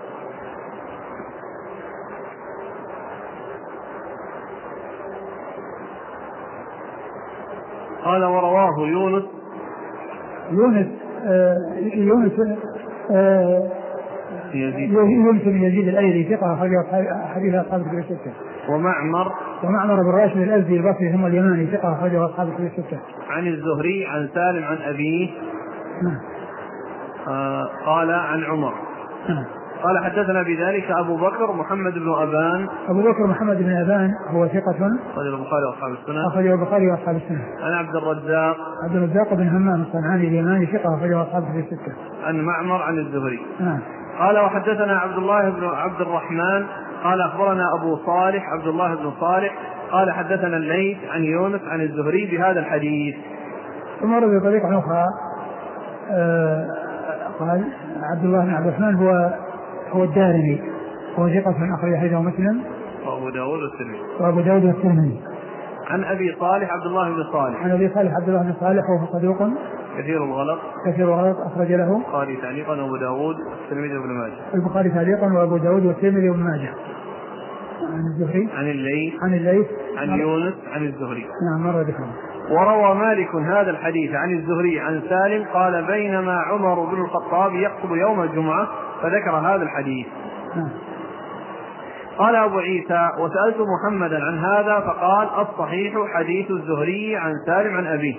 قال: ورواه يونس يونس آه يونس آه يونس بن يزيد الأيلي ثقة حديث أصحاب الكتب الستة. ومعمر ومعمر بن راشد الأزدي البصري ثم اليماني ثقة أخرجه أصحاب الكتب الستة. عن الزهري عن سالم عن أبيه نعم. آه قال عن عمر. نعم. قال: حدثنا بذلك أبو بكر محمد بن أبان. أبو بكر محمد بن أبان هو ثقة أخرجه البخاري وأصحاب السنة. أخرجه البخاري وأصحاب السنة. عن عبد الرزاق عبد الرزاق بن همام الصنعاني اليماني ثقة أخرجه أصحاب الستة. عن معمر عن الزهري. نعم. قال: وحدثنا عبد الله بن عبد الرحمن قال أخبرنا أبو صالح عبد الله بن صالح قال حدثنا الليث عن يونس عن الزهري بهذا الحديث. ثم ورد بطريقة أخرى آه قال عبد الله بن عبد الرحمن هو هو الدارمي هو ثقة من أخرج حديثه مسلم وأبو داود والترمذي وأبو داود والترمذي. عن أبي صالح عبد الله بن صالح عن أبي صالح عبد الله بن صالح وهو صدوق كثير الغلط كثير الغلط أخرج له البخاري تعليقا وأبو داود والترمذي وابن ماجه. البخاري تعليقا وأبو داود والترمذي وابن ماجه. عن الزهري عن الليث عن الليث عن يونس عن الزهري. نعم مرة ذكره. وروى مالك هذا الحديث عن الزهري عن سالم قال: بينما عمر بن الخطاب يخطب يوم الجمعة فذكر هذا الحديث. نعم. قال أبو عيسى: وسألت محمدا عن هذا فقال: الصحيح حديث الزهري عن سالم عن أبيه.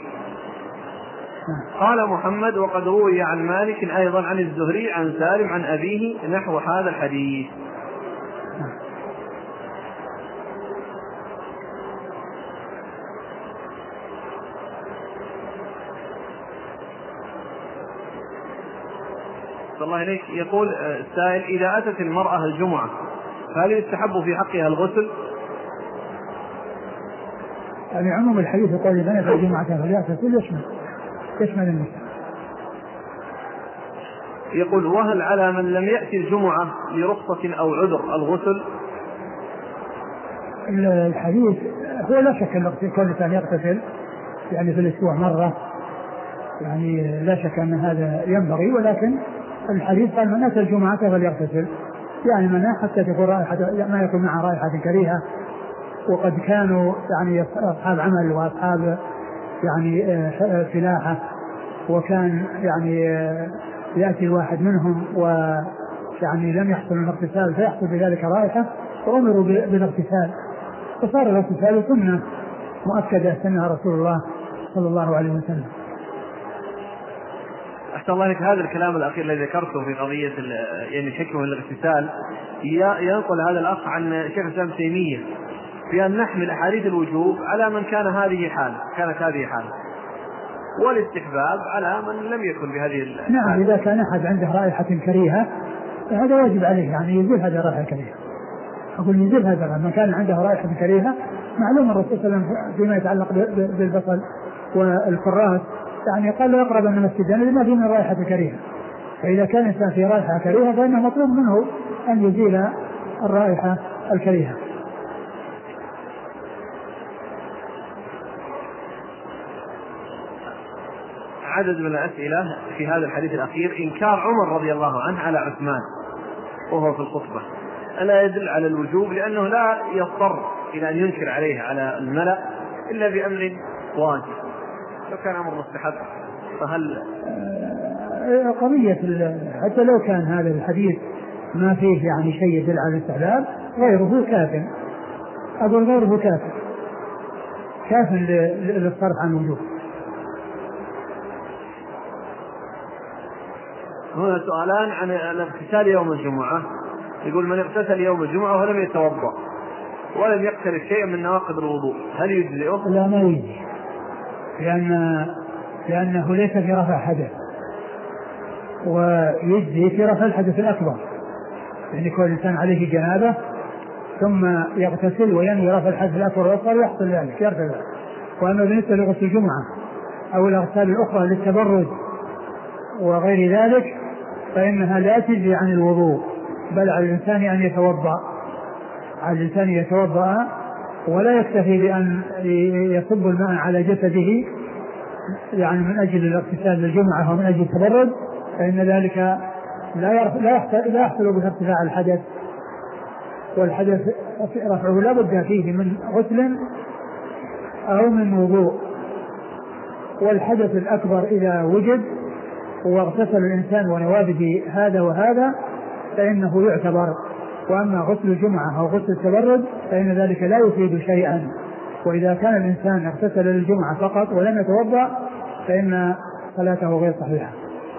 قال محمد: وقد روي عن مالك أيضا عن الزهري عن سالم عن أبيه نحو هذا الحديث. الله إليك. يقول السائل: إذا أتت المرأة الجمعة فهل يستحب في حقها الغسل؟ يعني عموم الحديث يقول إذا أتت الجمعة فليغتسل يشمل يشمل النساء. يقول: وهل على من لم يأتي الجمعة لرخصة أو عذر الغسل؟ الحديث هو لا شك أن كل إنسان يغتسل يعني في الأسبوع مرة، يعني لا شك أن هذا ينبغي، ولكن الحديث قال: من أتى الجمعة فليغتسل، يعني منع حتى تكون رائحة ما يكون معها رائحة كريهة. وقد كانوا يعني أصحاب عمل وأصحاب يعني فلاحة، وكان يعني يأتي الواحد منهم ويعني لم يحصل الاغتسال فيحصل بذلك رائحة، وأمروا بالاغتسال، فصار الاغتسال سنة مؤكدة سنها رسول الله صلى الله عليه وسلم. أحسن الله لك. هذا الكلام الأخير الذي ذكرته في قضية يعني حكمة الاغتسال ينقل هذا الأخ عن شيخ الإسلام تيمية في أن نحمل أحاديث الوجوب على من كان هذه حاله كانت هذه حاله والاستحباب على من لم يكن بهذه الحالة. نعم، إذا كان أحد عنده رائحة كريهة فهذا واجب عليه يعني يزيل هذه الرائحة الكريهة. أقول يزيل هذا من كان عنده رائحة كريهة. معلوم الرسول صلى الله عليه وسلم فيما يتعلق بالبصل والكراث يعني قال لا يقرب من المسجد لما فيه من رائحة كريهة. فإذا كان الإنسان في رائحة كريهة فإنه مطلوب منه أن يزيل الرائحة الكريهة. عدد من الأسئلة في هذا الحديث الأخير: إنكار عمر رضي الله عنه على عثمان وهو في الخطبة ألا يدل على الوجوب، لأنه لا يضطر إلى أن ينكر عليه على الملأ إلا بأمر واجب. لو كان أمر مستحب فهل قضية حتى لو كان هذا الحديث ما فيه يعني شيء يدل على الاستحباب غيره كاف. أقول غيره كاف كاف للصرف عن الوجوب. هنا سؤالان عن الاغتسال يوم الجمعة. يقول: من اغتسل يوم الجمعة ولم يتوضأ ولم يقترف شيئا من نواقض الوضوء هل يجزئه؟ لا، ما يجزي، لأن لأنه ليس في رفع حدث، ويجزي في رفع الحدث الأكبر. يعني كل إنسان عليه جنابة ثم يغتسل وينوي رفع الحدث الأكبر والأصغر يحصل ذلك يرفع ذلك. وأما بالنسبة لغسل الجمعة أو الأغسال الأخرى للتبرد وغير ذلك فإنها لا تجزي عن الوضوء، بل على الإنسان أن يتوضأ على الإنسان يتوضأ ولا يكتفي بأن يصب الماء على جسده يعني من أجل الاغتسال للجمعة ومن أجل التبرد، فإن ذلك لا يحصل به ارتفاع الحدث، والحدث رفعه لا بد فيه من غسل أو من وضوء. والحدث الأكبر إذا وجد واغتسل الإنسان ونوابه هذا وهذا فإنه يعتبر. وأما غسل الجمعة أو غسل التبرد فإن ذلك لا يفيد شيئا. وإذا كان الإنسان اغتسل للجمعة فقط ولم يتوضأ فإن صلاته غير صحيحة.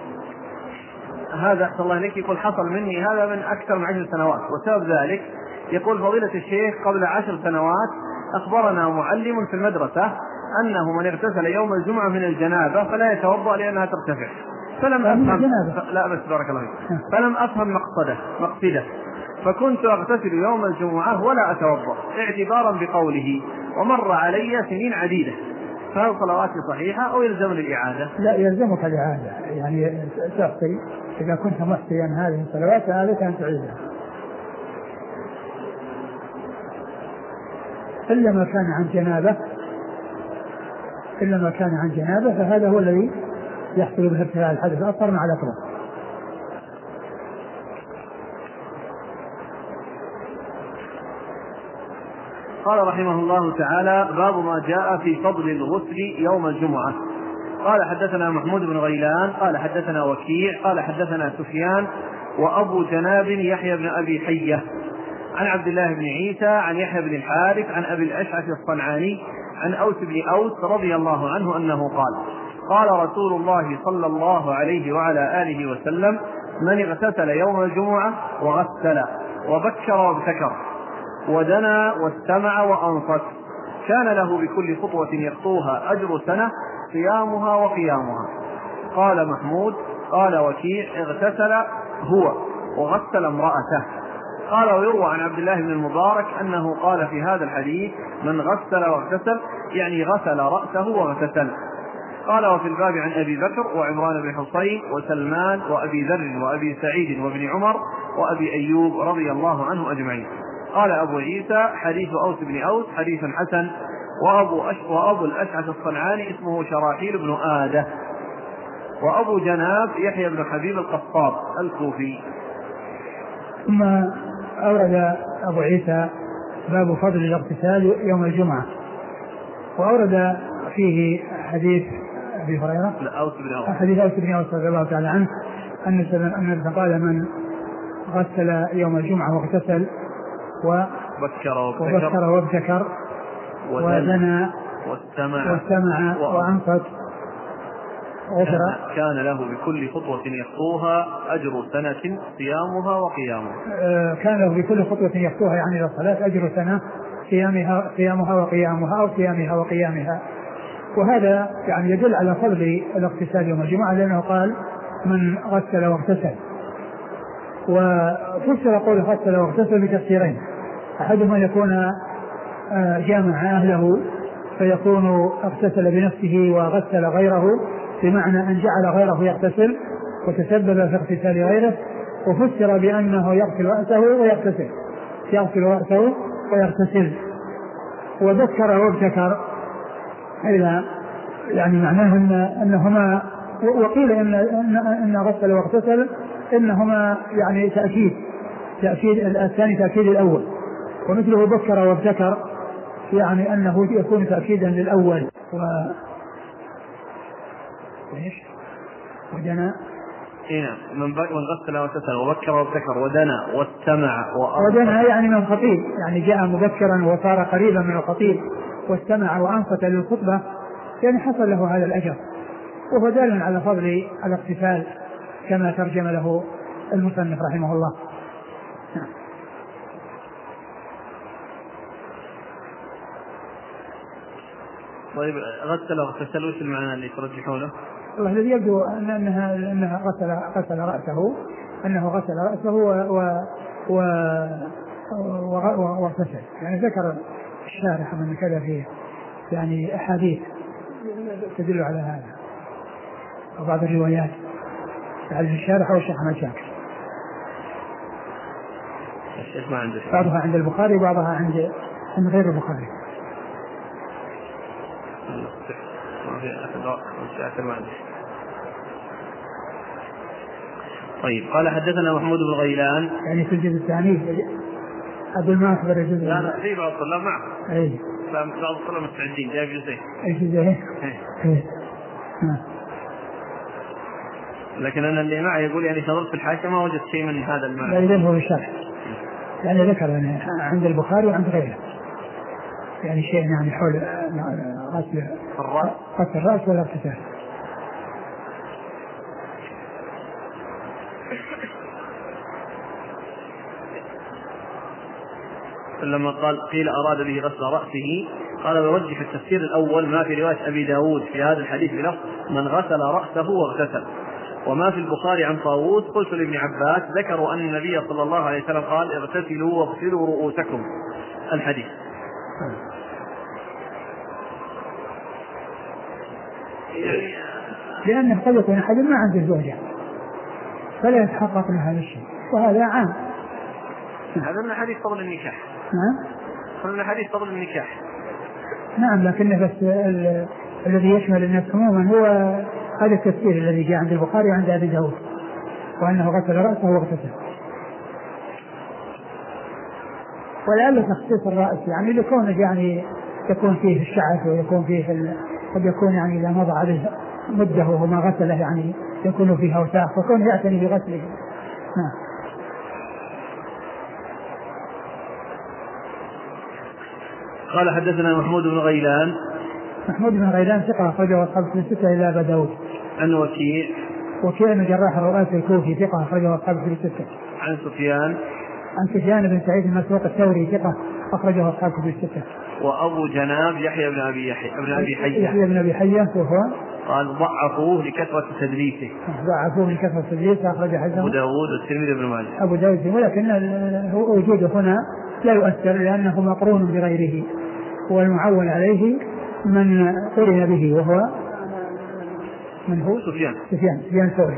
هذا أحسن الله إليك يقول: حصل مني هذا من أكثر من عشر سنوات، وسبب ذلك يقول فضيلة الشيخ: قبل عشر سنوات أخبرنا معلم في المدرسة أنه من اغتسل يوم الجمعة من الجنابة فلا يتوضأ لأنها ترتفع. فلم أفهم لا بس بارك الله فيك فلم أفهم مقصده مقصده فكنت أغتسل يوم الجمعة ولا أتوضأ اعتبارا بقوله، ومر علي سنين عديدة، فهل صلواتي صحيحة أو يلزم الإعادة؟ لا، يلزمك الإعادة. يعني تحصي إذا كنت محصيا هذه الصلوات هذه كانت تعيدها إلا ما كان عن جنابة إلا ما كان عن جنابة فهذا هو الذي يحصل به ارتفاع الحدث الأصغر مع الأكبر. قال رحمه الله تعالى: باب ما جاء في فضل الغسل يوم الجمعة. قال: حدثنا محمود بن غيلان قال حدثنا وكيع قال حدثنا سفيان وأبو جناب يحيى بن أبي حية عن عبد الله بن عيسى عن يحيى بن الحارث عن أبي الأشعث الصنعاني عن أوس بن أوس رضي الله عنه أنه قال: قال رسول الله صلى الله عليه وعلى آله وسلم: من اغتسل يوم الجمعة وغسل وبكر وابتكر ودنا واستمع وأنصت كان له بكل خطوة يخطوها أجر سنة صيامها وقيامها. قال محمود: قال وكيع: اغتسل هو وغسل امرأته. قال: ويروى عن عبد الله بن المبارك أنه قال في هذا الحديث: من غسل واغتسل يعني غسل رأسه واغتسل. قال: وفي الباب عن أبي بكر وعمران بن حصين وسلمان وأبي ذر وأبي سعيد وابن عمر وأبي أيوب رضي الله عنه أجمعين. قال أبو عيسى: حديث أوس بن أوس حديث حسن. وأبو, أش... وأبو الأشعث الصنعاني اسمه شراحيل بن آدة. وأبو جناب يحيى بن حبيب القصاب الكوفي. ثم أورد أبو عيسى باب فضل الاغتسال يوم الجمعة، وأورد فيه حديث أبي هريرة لا أوس بن أوس حديث أوس بن أوس رضي الله تعالى عنه أن النبي قال: من غسل يوم الجمعة واغتسل وبكر وبكر وابتكر ودنا واستمع, واستمع وأنصت غفر كان له بكل خطوة يخطوها أجر سنة صيامها وقيامها. كان له بكل خطوة يخطوها يعني الصلاة أجر سنة صيامها صيامها وقيامها أو صيامها وقيامها. وهذا يعني يدل على فضل الاغتسال يوم الجمعة، لأنه قال من غسل واغتسل. وفسر قول غسل واغتسل بتفسيرين: أحدهما يكون جامع أهله فيكون اغتسل بنفسه وغسل غيره، بمعنى أن جعل غيره يغتسل وتسبب في اغتسال غيره. وفسر بأنه يغسل رأسه ويغتسل يغسل رأسه ويغتسل وذكر وابتكر، إذا يعني معناه إن أنهما، وقيل إن إن غسل واغتسل إنهما يعني تأكيد تأكيد الثاني تأكيد الأول، ومثله بكر وابتكر يعني أنه يكون تأكيدا للأول. و إيش ودنا هنا من غسل واغتسل وبكر وابتكر ودنا واستمع ودنا يعني من الخطيب، يعني جاء مبكرا وصار قريبا من الخطيب، واستمع وأنصت للخطبة، يعني حصل له هذا الأجر، وهو دال على فضل الاغتسال كما ترجم له المصنف رحمه الله. طيب غسل واغتسل وش المعنى اللي ترجحونه؟ الله الذي يبدو أن أنها أنها غسل غسل رأسه أنه غسل رأسه و و و واغتسل، يعني ذكر الشارح من كذا فيه يعني أحاديث تدل على هذا وبعض الروايات على الشارح أو الشيخ أحمد شاكر. الشيخ ما عنده، بعضها عند البخاري وبعضها عند عند غير البخاري. طيب قال حدثنا محمود بن غيلان، يعني في الجزء الثاني أبو الماخبر الجزء. لا لا في بعض الطلاب معه، أي بعض الطلاب مستعدين جاي في جزئين. أي جزئين. لكن أنا اللي معي يقول يعني نظرت في الحاشية ما وجدت شيء من هذا المعنى. لا يذهب هو الشرح، يعني ذكر يعني عند البخاري وعند غيره يعني شيء يعني حول غسل الرأس غسل الرأس ولا اغتسال. لما قال قيل أراد به غسل رأسه قال ويرجح التفسير الأول ما في رواية أبي داود في هذا الحديث بلفظ من غسل رأسه واغتسل، وما في البخاري عن طاووس قلت لابن عباس ذكروا أن النبي صلى الله عليه وسلم قال اغتسلوا واغسلوا رؤوسكم الحديث. لأنه قد يكون أحد ما عنده زوجة فلا يتحقق له هذا الشيء، وهذا عام. هذا من حديث فضل النكاح. نعم من حديث فضل النكاح. نعم، لكنه بس ال... الذي يشمل الناس عموما هو هذا التفسير الذي جاء عند البخاري وعند أبي داود، وأنه غسل رأسه واغتسل. ولعل تخصيص الرأس يعني لكونه يعني يكون فيه الشعث ويكون فيه ال... قد يكون يعني إذا مضى عليه مده وما غسله يعني يكون فيها وساخ فكون يعتني بغسله. نعم. قال حدثنا محمود بن غيلان. محمود بن غيلان ثقة أخرجه أصحاب الكتب الستة إلا أبا داود. عن وكيع. وكيع بن جراح الرؤاسي الكوفي ثقة أخرجه أصحاب الكتب الستة. عن سفيان. عن سفيان بن سعيد المسروق الثوري ثقة أخرجه أصحاب الكتب الستة. وأبو جناب يحيى بن أبي يحيى بن أبي حية. يحيى بن أبي حية وهو قال ضعفوه لكثرة تدليسه. ضعفوه لكثرة تدليسه أخرج حديثه أبو داود والترمذي بن ماجه. أبو داود، ولكن وجوده هنا لا يؤثر لأنه مقرون بغيره، والمعول عليه من قرن به وهو من هو سفيان سفيان سفيان الثوري.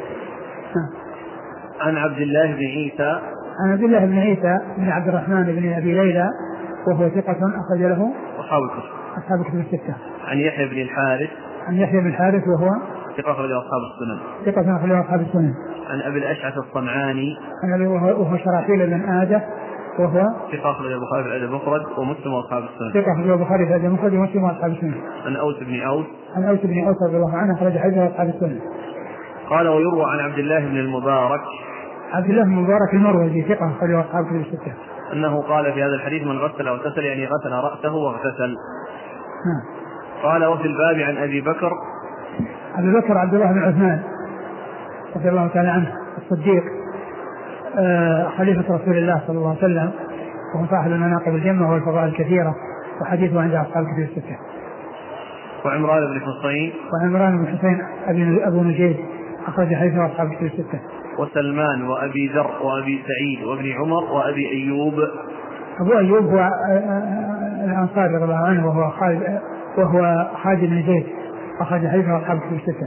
عن عبد الله بن عيسى. عن عبد الله بن عيسى بن عبد الرحمن بن أبي ليلى وهو ثقة أخرج له أصحاب الكتب أصحاب الكتب الستة. عن يحيى بن الحارث. عن يحيى بن الحارث وهو ثقة أخرج أصحاب السنن. ثقة أخرج أصحاب السنن. عن أبي الأشعث الصنعاني. عن أبي وهو شراحيل بن آدة وهو ثقة أخرج البخاري في الأدب المفرد ومسلم وأصحاب السنن. ثقة أخرج البخاري في الأدب المفرد ومسلم وأصحاب السنن. عن أوس بن أوس. عن أوس بن أوس رضي الله عنه أخرج حديثه أصحاب السنن. قال ويروى عن عبد الله بن المبارك. عبد الله بن المبارك المروزي ثقة أخرج أصحاب الكتب الستة. أنه قال في هذا الحديث من غسل أو اغتسل يعني غسل رأسه واغتسل. نعم. قال وفي الباب عن أبي بكر. أبي بكر عبد الله بن عثمان رضي الله تعالى عنه الصديق آه خليفة رسول الله صلى الله عليه وسلم، وهو صاحب المناقب الجمة والفضائل الكثيرة، وحديثه عند أصحاب الكتب الستة. وعمران بن حسين وعمران بن حسين أبو نجيد أخرج حديثه أصحاب الكتب الستة. وسلمان وأبي ذر وأبي سعيد وابن عمر وأبي أيوب. أبو أيوب هو الأنصاري رضي الله عنه وهو خالد وهو خالد بن زيد أخرج حديثه أصحاب الكتب الستة.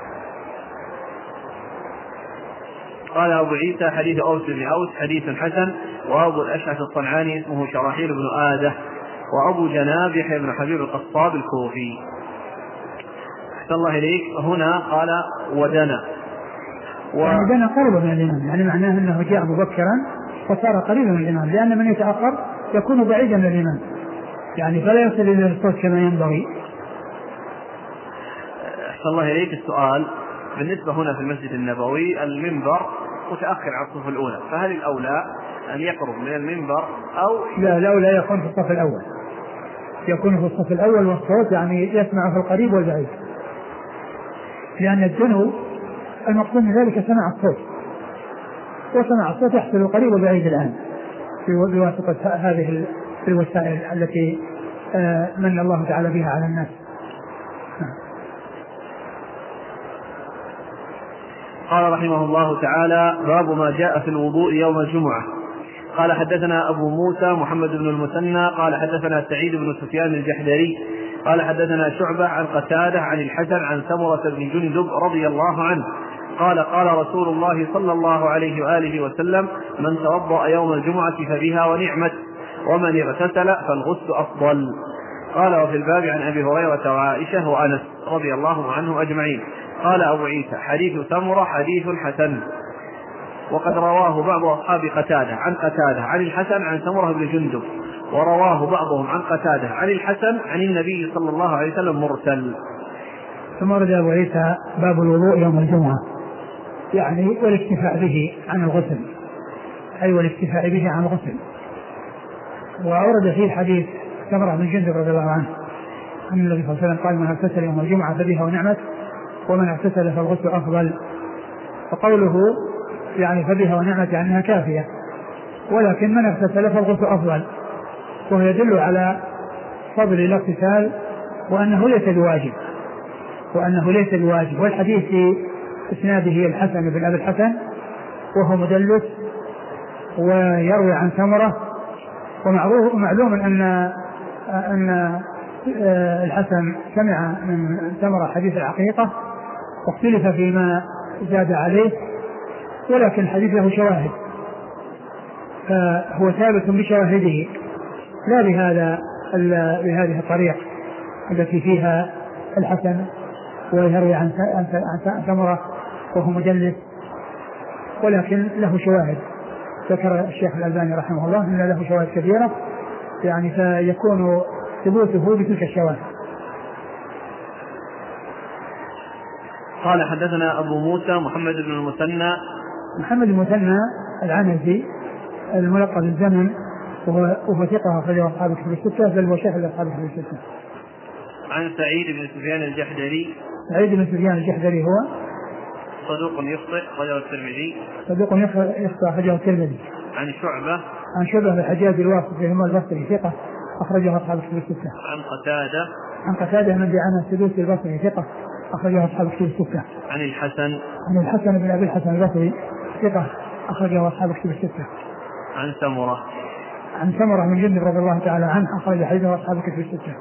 قال أبو عيسى حديث أوس بن أوس حديث حسن. وأبو الأشعث الصنعاني اسمه شراحيل بن آدة. وأبو جناب يحيى بن حبيب القصاب الكوفي. أحسن الله إليك. هنا قال ودنا و... يعني دنا قرب من الإمام، يعني معناه أنه جاء مبكرا فصار قريبا من الإمام، لأن من يتأخر يكون بعيدا من الإمام، يعني فلا يصل إلى الصوت كما ينبغي. أحسن الله إليك. السؤال بالنسبة هنا في المسجد النبوي المنبر متأخر عن الصف الأولى، فهل الأولى أن يقرب من المنبر أو لا الأولى يكون في الصف الأول، يكون في الصف الأول والصوت يعني يسمع في القريب والبعيد، لأن الدنو المقصود من ذلك سمع الصوت، وسمع الصوت يحصل القريب والبعيد الآن بواسطة هذه الوسائل التي من الله تعالى بها على الناس. قال رحمه الله تعالى: باب ما جاء في الوضوء يوم الجمعة. قال حدثنا أبو موسى محمد بن المثنى قال حدثنا سعيد بن سفيان الجحدري قال حدثنا شعبة عن قتادة عن الحسن عن سمرة بن جندب رضي الله عنه قال: قال رسول الله صلى الله عليه وآله وسلم: من توضأ يوم الجمعة فبها ونعمت، ومن اغتسل فالغسل أفضل. قال: وفي الباب عن أبي هريرة وعائشة وأنس رضي الله عنهم أجمعين. قال أبو عيسى: حديث سمرة حديث حسن. وقد رواه بعض أصحاب قتادة عن قتادة عن الحسن عن سمرة بن جندب، ورواه بعضهم عن قتادة عن الحسن عن النبي صلى الله عليه وسلم مرسل. ثم ورد أبو عيسى باب الوضوء يوم الجمعة، يعني والاكتفاء به عن الغسل، أي والاكتفاء به عن الغسل. وأورد فيه حديث سمرة بن جندب رضي الله عنه أن النبي صلى الله عليه وسلم قال: من اغتسل يوم الجمعة فبها ونعمت، ومن اغتسل فالغسل أفضل. فقوله يعني فبها ونعمت يعني أنها كافية، ولكن من اغتسل فالغسل أفضل، وهو يدل على فضل الاغتسال وأنه ليس بواجب وأنه ليس بواجب والحديث في إسناده الحسن بن أبي الحسن وهو مدلس ويروي عن سمرة، ومعروف ومعلوم أن أن الحسن سمع من سمرة حديث العقيقة، واختلف فيما زاد عليه، ولكن الحديث له شواهد، فهو ثابت بشواهده لا بهذا بهذه الطريق التي فيها الحسن ويروي عن سمرة وهو مدلس، ولكن له شواهد. ذكر الشيخ الألباني رحمه الله أن له شواهد كثيرة، يعني فيكون ثبوته بتلك الشواهد. قال: حدثنا أبو موسى محمد بن المثنى محمد المثنى العنزي الملقب بالزمن، وهو ثقة أخرجه أصحاب الكتب الستة، بل هو شيخ أصحاب الكتب الستة. عن سعيد بن سفيان الجحدري. سعيد بن سفيان الجحدري هو صدوق يخطئ أخرجه الترمذي. صدوق يخطئ أخرجه الترمذي. عن شعبة عن شعبة بن الحجاج الواسطي هم البصري ثقة أخرجه أصحاب الكتب الستة. عن قتادة عن قتادة من دعامة السدوسي البصري ثقة أخرجه أصحاب الكتب الستة. عن الحسن عن الحسن بن أبي الحسن البصري ثقة أخرجه أصحاب الكتب الستة. عن سمرة عن سمرة من جندب رضي الله تعالى عنه أخرج حديثه أصحاب الكتب الستة.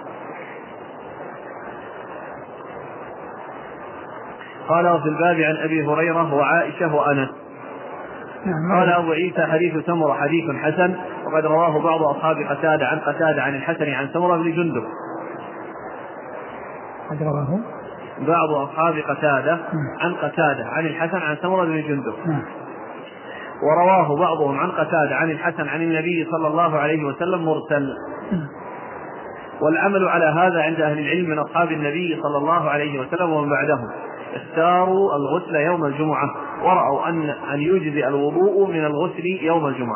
قال: وفي الباب عن أبي هريرة وعائشة وأنس. نعم. قال أبو عيسى: حديث سمرة حديث حسن. وقد رواه بعض أصحاب قتادة عن قتادة عن الحسن عن سمرة بن جندب. قد رواه بعض أصحاب قتادة عن قتادة عن الحسن عن سمرة بن جندب، ورواه بعضهم عن قتادة عن الحسن عن النبي صلى الله عليه وسلم مرسل. والعمل على هذا عند أهل العلم من أصحاب النبي صلى الله عليه وسلم ومن بعدهم اختاروا الغسل يوم الجمعة، ورأوا أن أن يجزئ الوضوء من الغسل يوم الجمعة.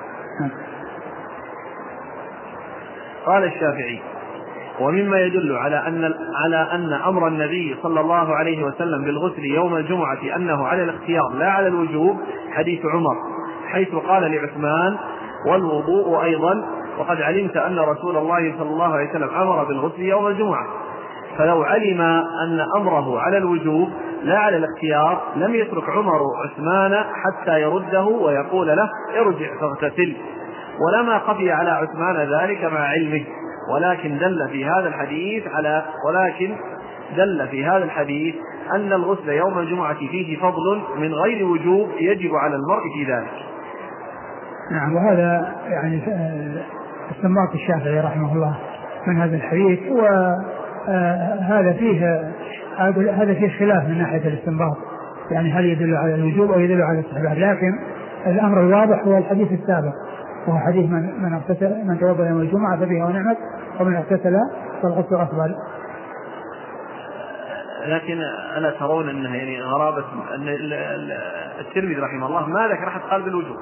قال الشافعي: ومما يدل على أن على أن أمر النبي صلى الله عليه وسلم بالغسل يوم الجمعة أنه على الاختيار لا على الوجوب حديث عمر، حيث قال لعثمان: والوضوء أيضا، وقد علمت أن رسول الله صلى الله عليه وسلم أمر بالغسل يوم الجمعة. فلو علم أن أمره على الوجوب لا على الاختيار لم يترك عمر عثمان حتى يرده ويقول له ارجع فاغتسل، ولما خفي على عثمان ذلك مع علمه. ولكن دل في هذا الحديث على ولكن دل في هذا الحديث أن الغسل يوم الجمعة فيه فضل من غير وجوب يجب على المرء في ذلك. نعم. وهذا يعني استنباط الشافعي رحمه الله من هذا الحديث، وهذا فيه هذا فيه خلاف من ناحية الاستنباط، يعني هل يدل على الوجوب أو يدل على الاستحباب، لكن الأمر الواضح هو الحديث السابق، وهو حديث من من اغتسل من توضأ يوم الجمعة فبها ونعمت، ومن اغتسل فالغسل أفضل. لكن ألا ترون أنها يعني غرابة أن الترمذي رحمه الله ما ذكر أحد قال بالوجوب،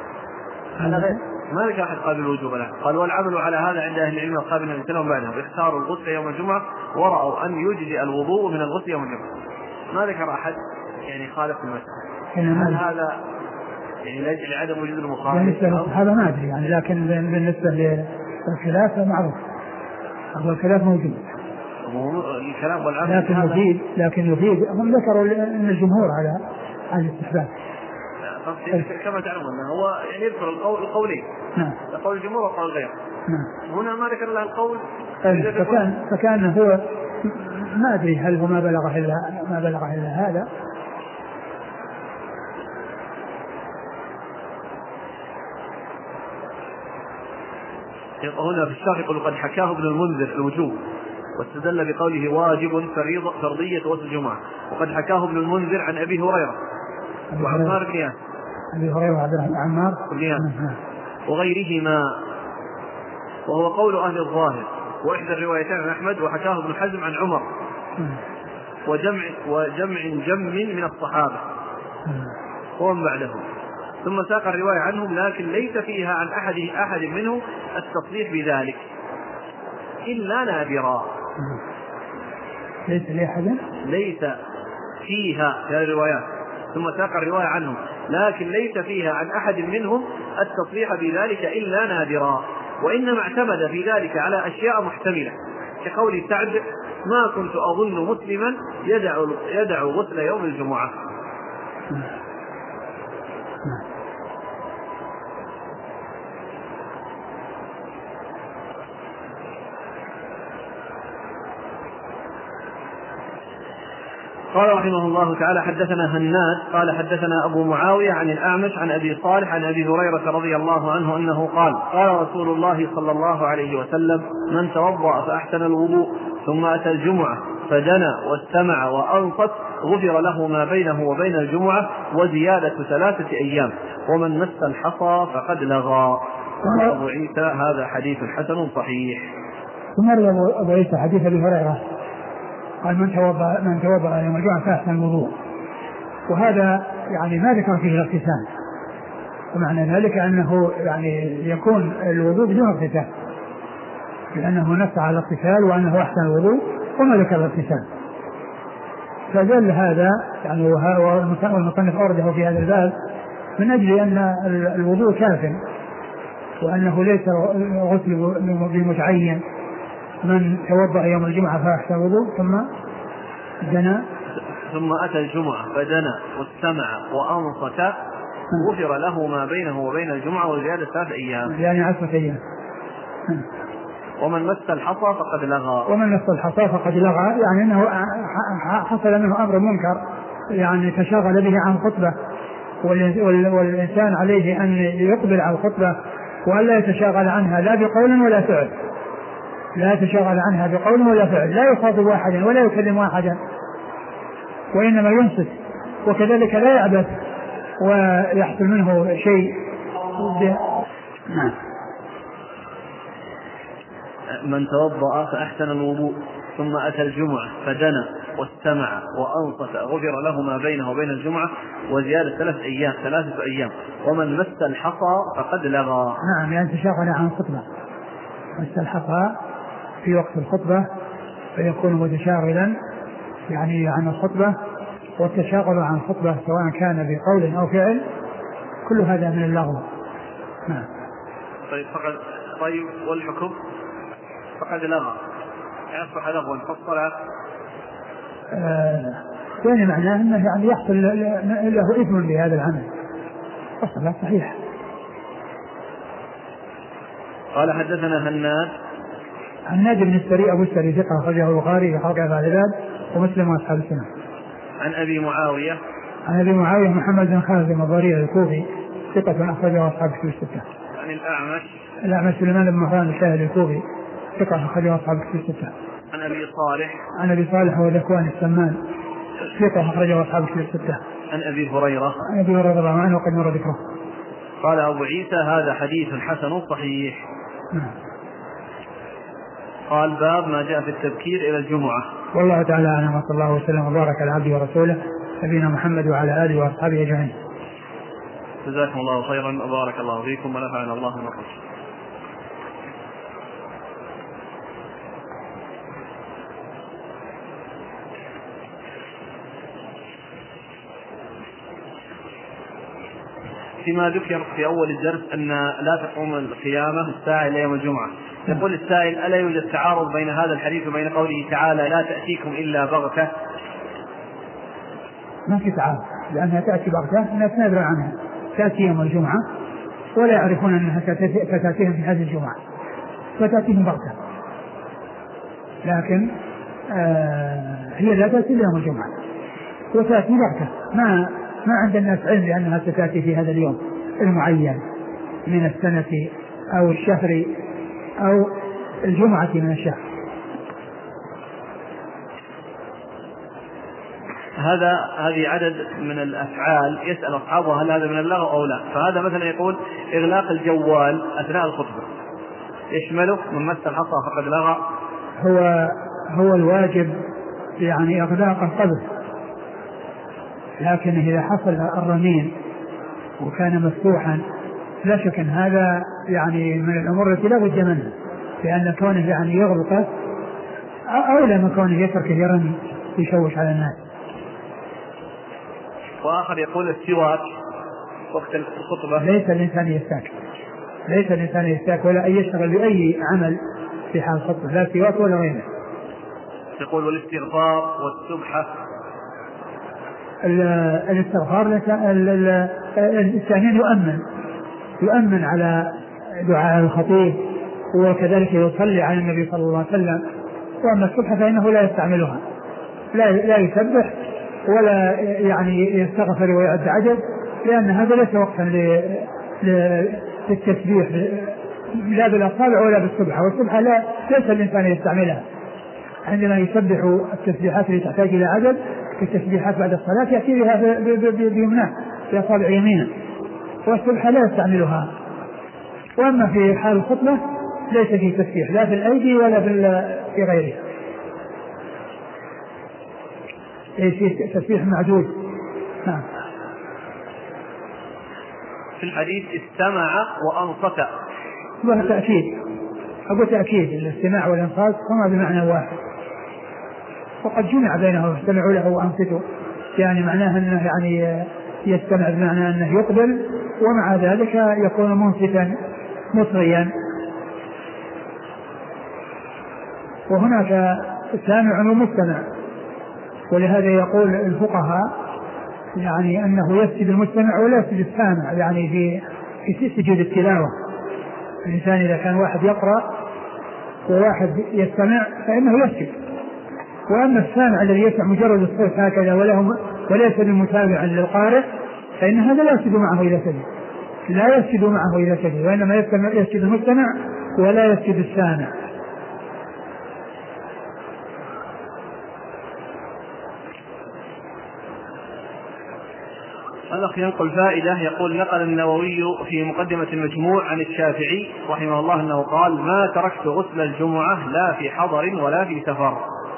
ما ذكر أحد قال بالوجوب، قال والعمل على هذا عند أهل العلم القابل من السلام بعدهم اختاروا الغسل يوم الجمعة ورأوا أن يجزئ الوضوء من الغسل يوم الجمعة. ما ذكر أحد يعني خالف المسألة. هل هذا يعني لعدم وجود المخالف؟ هذا ما أدري يعني، لكن بالنسبة للخلاف معروف، هو الخلاف موجود الكلام والعمل، لكن يفيد لكن يفيد هم ذكروا ان الجمهور على على الاستحباب كما تعلمون هو يعني يذكر القول القولين، نعم، قول الجمهور وقول غيره، نعم. هنا ما ذكر له القول، فكان فكان هو ما ادري هل هو ما بلغه الا ما بلغه الا هذا. هنا في الشرح يقول قد حكاه ابن المنذر الوجوب واستدل بقوله واجب فريضة فرضية غسل الجمعة، وقد حكاه ابن المنذر عن أبي هريرة وعمار بن ياسر أبي هريرة وعبد عمار بن ياسر وغيرهما، وهو قول أهل الظاهر. وإحدى الروايتين عن أحمد وحكاه ابن حزم عن عمر وجمع وجمع جم من الصحابة ومن بعدهم، ثم ساق الرواية عنهم لكن ليس فيها عن أحد أحد منهم التصريح بذلك إلا نادرا. ليس لأحد ليس فيها في الروايات، ثم ساق الرواية عنهم لكن ليس فيها عن أحد منهم التصريح بذلك إلا نادرا، وإنما اعتمد في ذلك على أشياء محتملة كقول سعد ما كنت أظن مسلما يدع يدع غسل يوم الجمعة. قال رحمه الله تعالى حدثنا هناد قال حدثنا أبو معاوية عن الأعمش عن أبي صالح عن أبي هريرة رضي الله عنه أنه قال قال رسول الله صلى الله عليه وسلم من توضأ فأحسن الوضوء ثم أتى الجمعة فدنا واستمع وأنصت غفر له ما بينه وبين الجمعة وزيادة ثلاثة أيام، ومن مس الحصى فقد لغى. قال أبو عيسى هذا حديث حسن صحيح. ثم أبو عيسى حديث أبي هريرة قال من توضأ من توضأ يوم الجمعة فأحسن الوضوء، وهذا يعني ما ذكر فيه الاغتسال، ومعنى ذلك أنه يعني يكون الوضوء بدون اغتسال، لأنه نص على الاغتسال وأنه أحسن الوضوء وما ذكر الاغتسال، فدل هذا يعني والمصنف أورده في هذا الباب من أجل أن الوضوء كاف، وأنه ليس غسل بمتعين. من توضأ يوم الجمعة فأحسن الوضوء ثم دنا ثم أتى الجمعة فدنا واستمع وأنصت غفر له ما بينه وبين الجمعة وزيادة ثلاث أيام يعني عشرة أيام. ومن مس الحصى فقد لغى ومن مس الحصى فقد لغى يعني أنه حصل منه أمر منكر، يعني تشاغل به عن خطبة، والإنسان عليه أن يقبل على الخطبة وألا يتشاغل عنها لا بقول ولا فعل، لا يتشاغل عنها بقول ولا فعل، لا يخاطب أحدا ولا يكلم أحدا، وإنما ينصت، وكذلك لا يعبث ويحصل منه شيء. نعم. من توضأ فأحسن الوضوء ثم أتى الجمعة فدنا واستمع وأنصت غفر له ما بينه وبين الجمعة وزيادة ثلاث أيام ثلاثة أيام ومن مس الحصى فقد لغى. نعم، يعني تشاغل عن الخطبة، مس الحصى في وقت الخطبة فيكون متشاغلا يعني عن الخطبة، والتشاغل عن الخطبة سواء كان بقول أو فعل كل هذا من اللغو. نعم. طيب فقد طيب والحكم فقد لغى يصبح لغوا فالصلاة آه يعني معناه أنه يعني يحصل له إثم بهذا العمل، الصلاة صحيحة. قال حدثنا هناد هناد بن السري أبو السري ثقة أخرجه البخاري في خلق أفعال العباد ومسلم وأصحاب السنة. عن أبي معاوية عن أبي معاوية محمد بن خالد المضاري الكوفي ثقة أخرجه أصحاب الكتب الستة. عن الأعمش الأعمش سليمان بن مهران الشاهد الكوفي ثقة أخرجه أصحاب الكتب الستة. عن أبي صالح عن أبي صالح والإخوان السمان ثقة أخرجه أصحاب الكتب الستة. عن أبي هريرة عن أبي هريرة رضي الله عنه وقد مر ذكره. قال أبو عيسى هذا حديث حسن صحيح. نعم. قال باب ما جاء في التبكير إلى الجمعة. والله تعالى أعلم وصلى الله وسلم وبارك على عبده ورسوله نبينا محمد وعلى آله وأصحابه أجمعين. جزاكم الله خيرا وبارك الله فيكم ونفعنا الله بكم. فيما ذكر في أول الدرس أن لا تقوم القيامة الساعة إلى يوم الجمعة، يقول السائل ألا يوجد تعارض بين هذا الحديث وبين قوله تعالى لا تأتيكم إلا بغتة؟ ما في تعارض، لأنها تأتي بغتة الناس لا يدرون عنها، تأتي يوم الجمعة ولا يعرفون أنها ستأتيهم في هذه الجمعة فتأتيهم بغتة، لكن آه هي لا تأتي يوم الجمعة وتأتي بغتة، ما ما عند الناس علم بأنها ستأتي في هذا اليوم المعين من السنة أو الشهر أو الجمعة من الشهر. هذا هذه عدد من الأفعال يسأل أصحابه هل هذا من اللغو أو لا. فهذا مثلا يقول إغلاق الجوال أثناء الخطبة يشمله من مس الحصى فقد لغى. هو هو الواجب يعني إغلاق القبر، لكن إذا حصل الرنين وكان مفتوحا لا شك أن هذا يعني من الأمور التي لا بد منها، لأن كونه يعني يغلقه أولى من كونه يترك يرمي يشوش على الناس. وآخر يقول السواك وقت الخطبة. ليس الإنسان يستاك، ليس الإنسان يستاك ولا أن يشتغل بأي عمل في حال الخطبة، لا سواك ولا غيره. يقول والاستغفار والسبحة. الاستغفار الإنسان يؤمن يؤمن على دعاء الخطيب وكذلك يصلي على النبي صلى الله عليه وسلم. وأما السبحة فإنه لا يستعملها، لا لا يسبح ولا يعني يستغفر ويعد عدد، لأن هذا ليس وقتا للتسبيح لا بالأصابع ولا بالسبحة، والسبحة لا ليس الإنسان يستعملها. عندما يسبح التسبيحات التي تحتاج إلى عدد كالتسبيحات بعد الصلاة يأتي بها بيمناه في أصابع يمينه، والسبحة لا يستعملها. وأما في حال الخطبة ليس فيه تسبيح لا في الأيدي ولا في غيرها، ليس تسبيح معدود. نعم. في الحديث استمع وأنصت. وهذا تأكيد، أقول تأكيد الاستماع والإنصات هما بمعنى واحد، وقد جمع بينهم استمعوا له وأنصتوا، يعني معناه أنه يعني يستمع بمعنى أنه يقبل ومع ذلك يكون منصتا مصريا. وهناك سامع ومستمع، ولهذا يقول الفقهاء يعني أنه يسجد المستمع ولا يسجد السامع، يعني في في سجود التلاوة. الإنسان إذا كان واحد يقرأ وواحد يستمع فإنه يسجد، وأما السامع الذي يسمع مجرد الصوت هكذا وله وليس بمتابع للقارئ فإن هذا لا يسجد معه إذا سجد، لا يسجد معه إذا سجد، وإنما يسجد المستمع ولا يسجد السامع. الأخ ينقل فائدة، يقول نقل النووي في مقدمة المجموع عن الشافعي رحمه الله أنه قال ما تركت غسل الجمعة لا في حضر ولا في سفر،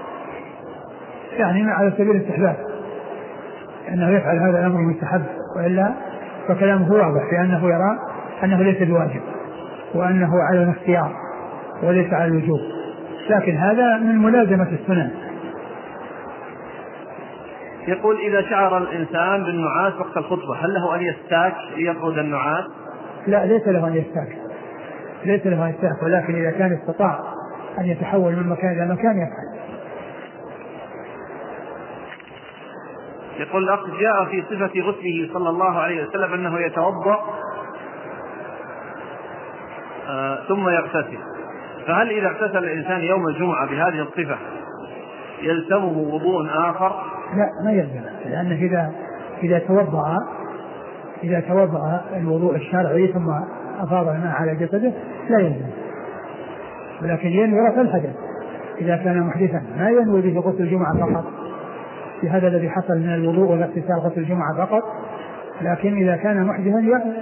يعني على سبيل الاستحباب أنه يفعل هذا الأمر مستحب، وإلا فكلامه واضح في أنه يرى أنه ليس بواجب وأنه على الاختيار وليس على الوجوب، لكن هذا من ملازمة السنن. يقول إذا شعر الإنسان بالنعاس وقت الخطبة هل له أن يستاك ليطرد النعاس؟ لا، ليس له أن يستاك، ليس له أن يستاك، ولكن إذا كان استطاع أن يتحول من مكان إلى مكان يفعل. يقول الأخ: جاء في صفة غسله صلى الله عليه وسلم أنه يتوضأ آه ثم يغتسل، فهل إذا اغتسل الإنسان يوم الجمعة بهذه الصفة يلزمه وضوء آخر؟ لا، ما يلزم، لأنه إذا إذا توضأ إذا توضأ الوضوء الشرعي ثم أفاض الماء على جسده لا يلزم، ولكن ينوي رفع الحدث إذا كان محدثا، ما ينوي به غسل الجمعة فقط، في هذا الذي حصل من الوضوء والاغتسال غسل الجمعة فقط، لكن إذا كان محدثا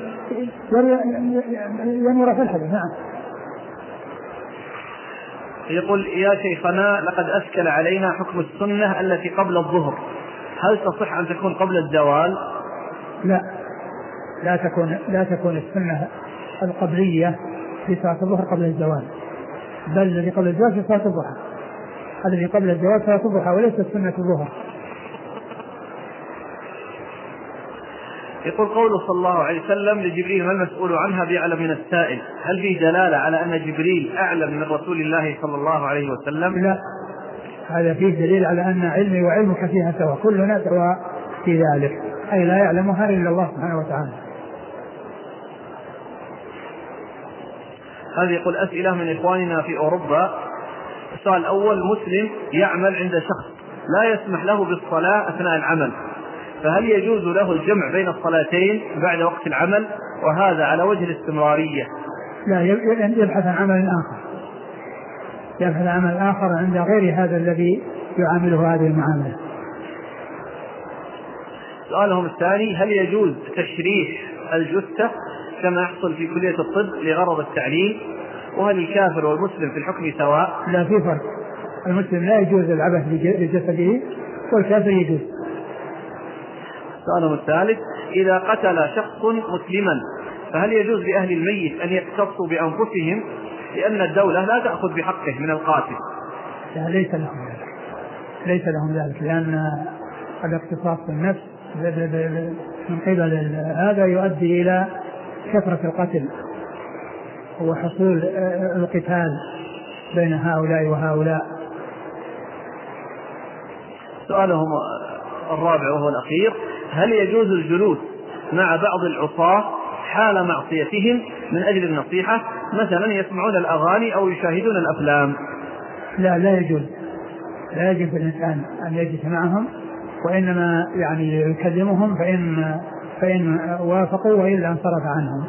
ينوي رفع الحدث. نعم. يقول: يا شيخنا، لقد أشكل علينا حكم السنة التي قبل الظهر، هل تصح أن تكون قبل الزوال؟ لا، لا تكون لا تكون السنة القبلية في صلاة الظهر قبل الزوال، بل الذي قبل الزوال في صلاة الضحى، الذي قبل الزوال صلاة الضحى وليست سنة الظهر. يقول: قوله صلى الله عليه وسلم لجبريل: ما المسؤول عنها بأعلم من السائل، هل فيه دلالة على أن جبريل أعلم من رسول الله صلى الله عليه وسلم؟ لا، هذا فيه دليل على أن علمي وعلمك فيها سواء، كلنا سواء في ذلك، أي لا يعلمها إلا الله سبحانه وتعالى. هذا يقول: أسئلة من إخواننا في أوروبا. السؤال الأول: مسلم يعمل عند شخص لا يسمح له بالصلاة أثناء العمل، فهل يجوز له الجمع بين الصلاتين بعد وقت العمل، وهذا على وجه الاستمرارية؟ لا، يبحث عن عمل آخر، يبحث عن عمل آخر عند غير هذا الذي يعامله هذه المعاملة. سؤالهم الثاني: هل يجوز تشريح الجثة كما يحصل في كلية الطب لغرض التعليم، وهل الكافر والمسلم في الحكم سواء؟ لا، في فرق، المسلم لا يجوز العبث بجسده والكافر يجوز. سؤالهم الثالث: إذا قتل شخص مسلما فهل يجوز لأهل الميت أن يقتصوا بأنفسهم لأن الدولة لا تأخذ بحقه من القاتل؟ لا، ليس لهم ذلك، ليس لهم ذلك، لأن الاقتصاص بالنفس من قبل هذا يؤدي إلى كثرة القتل وحصول القتال بين هؤلاء وهؤلاء. سؤالهم الرابع وهو الأخير: هل يجوز الجلوس مع بعض العصاة حال معصيتهم من أجل النصيحة، مثلا يسمعون الأغاني أو يشاهدون الأفلام؟ لا، لا يجوز، لا يجوز الإنسان أن يجلس معهم، وإنما يعني يكلمهم فإن فإن وافقوا وإلا انصرف عنهم.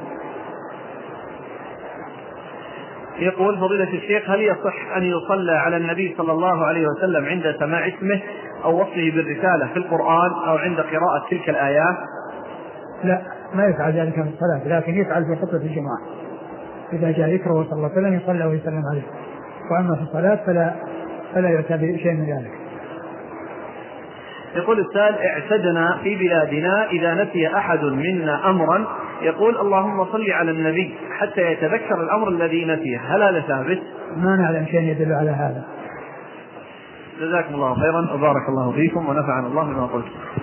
يقول: فضيلة الشيخ، هل يصح أن يصلى على النبي صلى الله عليه وسلم عند سماع اسمه أو وصفه بالرسالة في القرآن أو عند قراءة تلك الآيات؟ لا، ما يفعل ذلك في الصلاة، لكن يفعل في خطبة الجمعة، إذا جاء ذكره صلى الله عليه وسلم يصلى ويسلم عليه، وأما في الصلاة فلا فلا يعتبر شيء من ذلك. يقول السائل: اعتدنا في بلادنا إذا نسي أحد منا أمرا يقول اللهم صل على النبي حتى يتذكر الأمر الذي نسيه، هل هذا ثابت؟ ما نعلم شيء يدل على هذا. جزاكم الله خيرا وبارك الله فيكم ونفعنا الله بما قلت.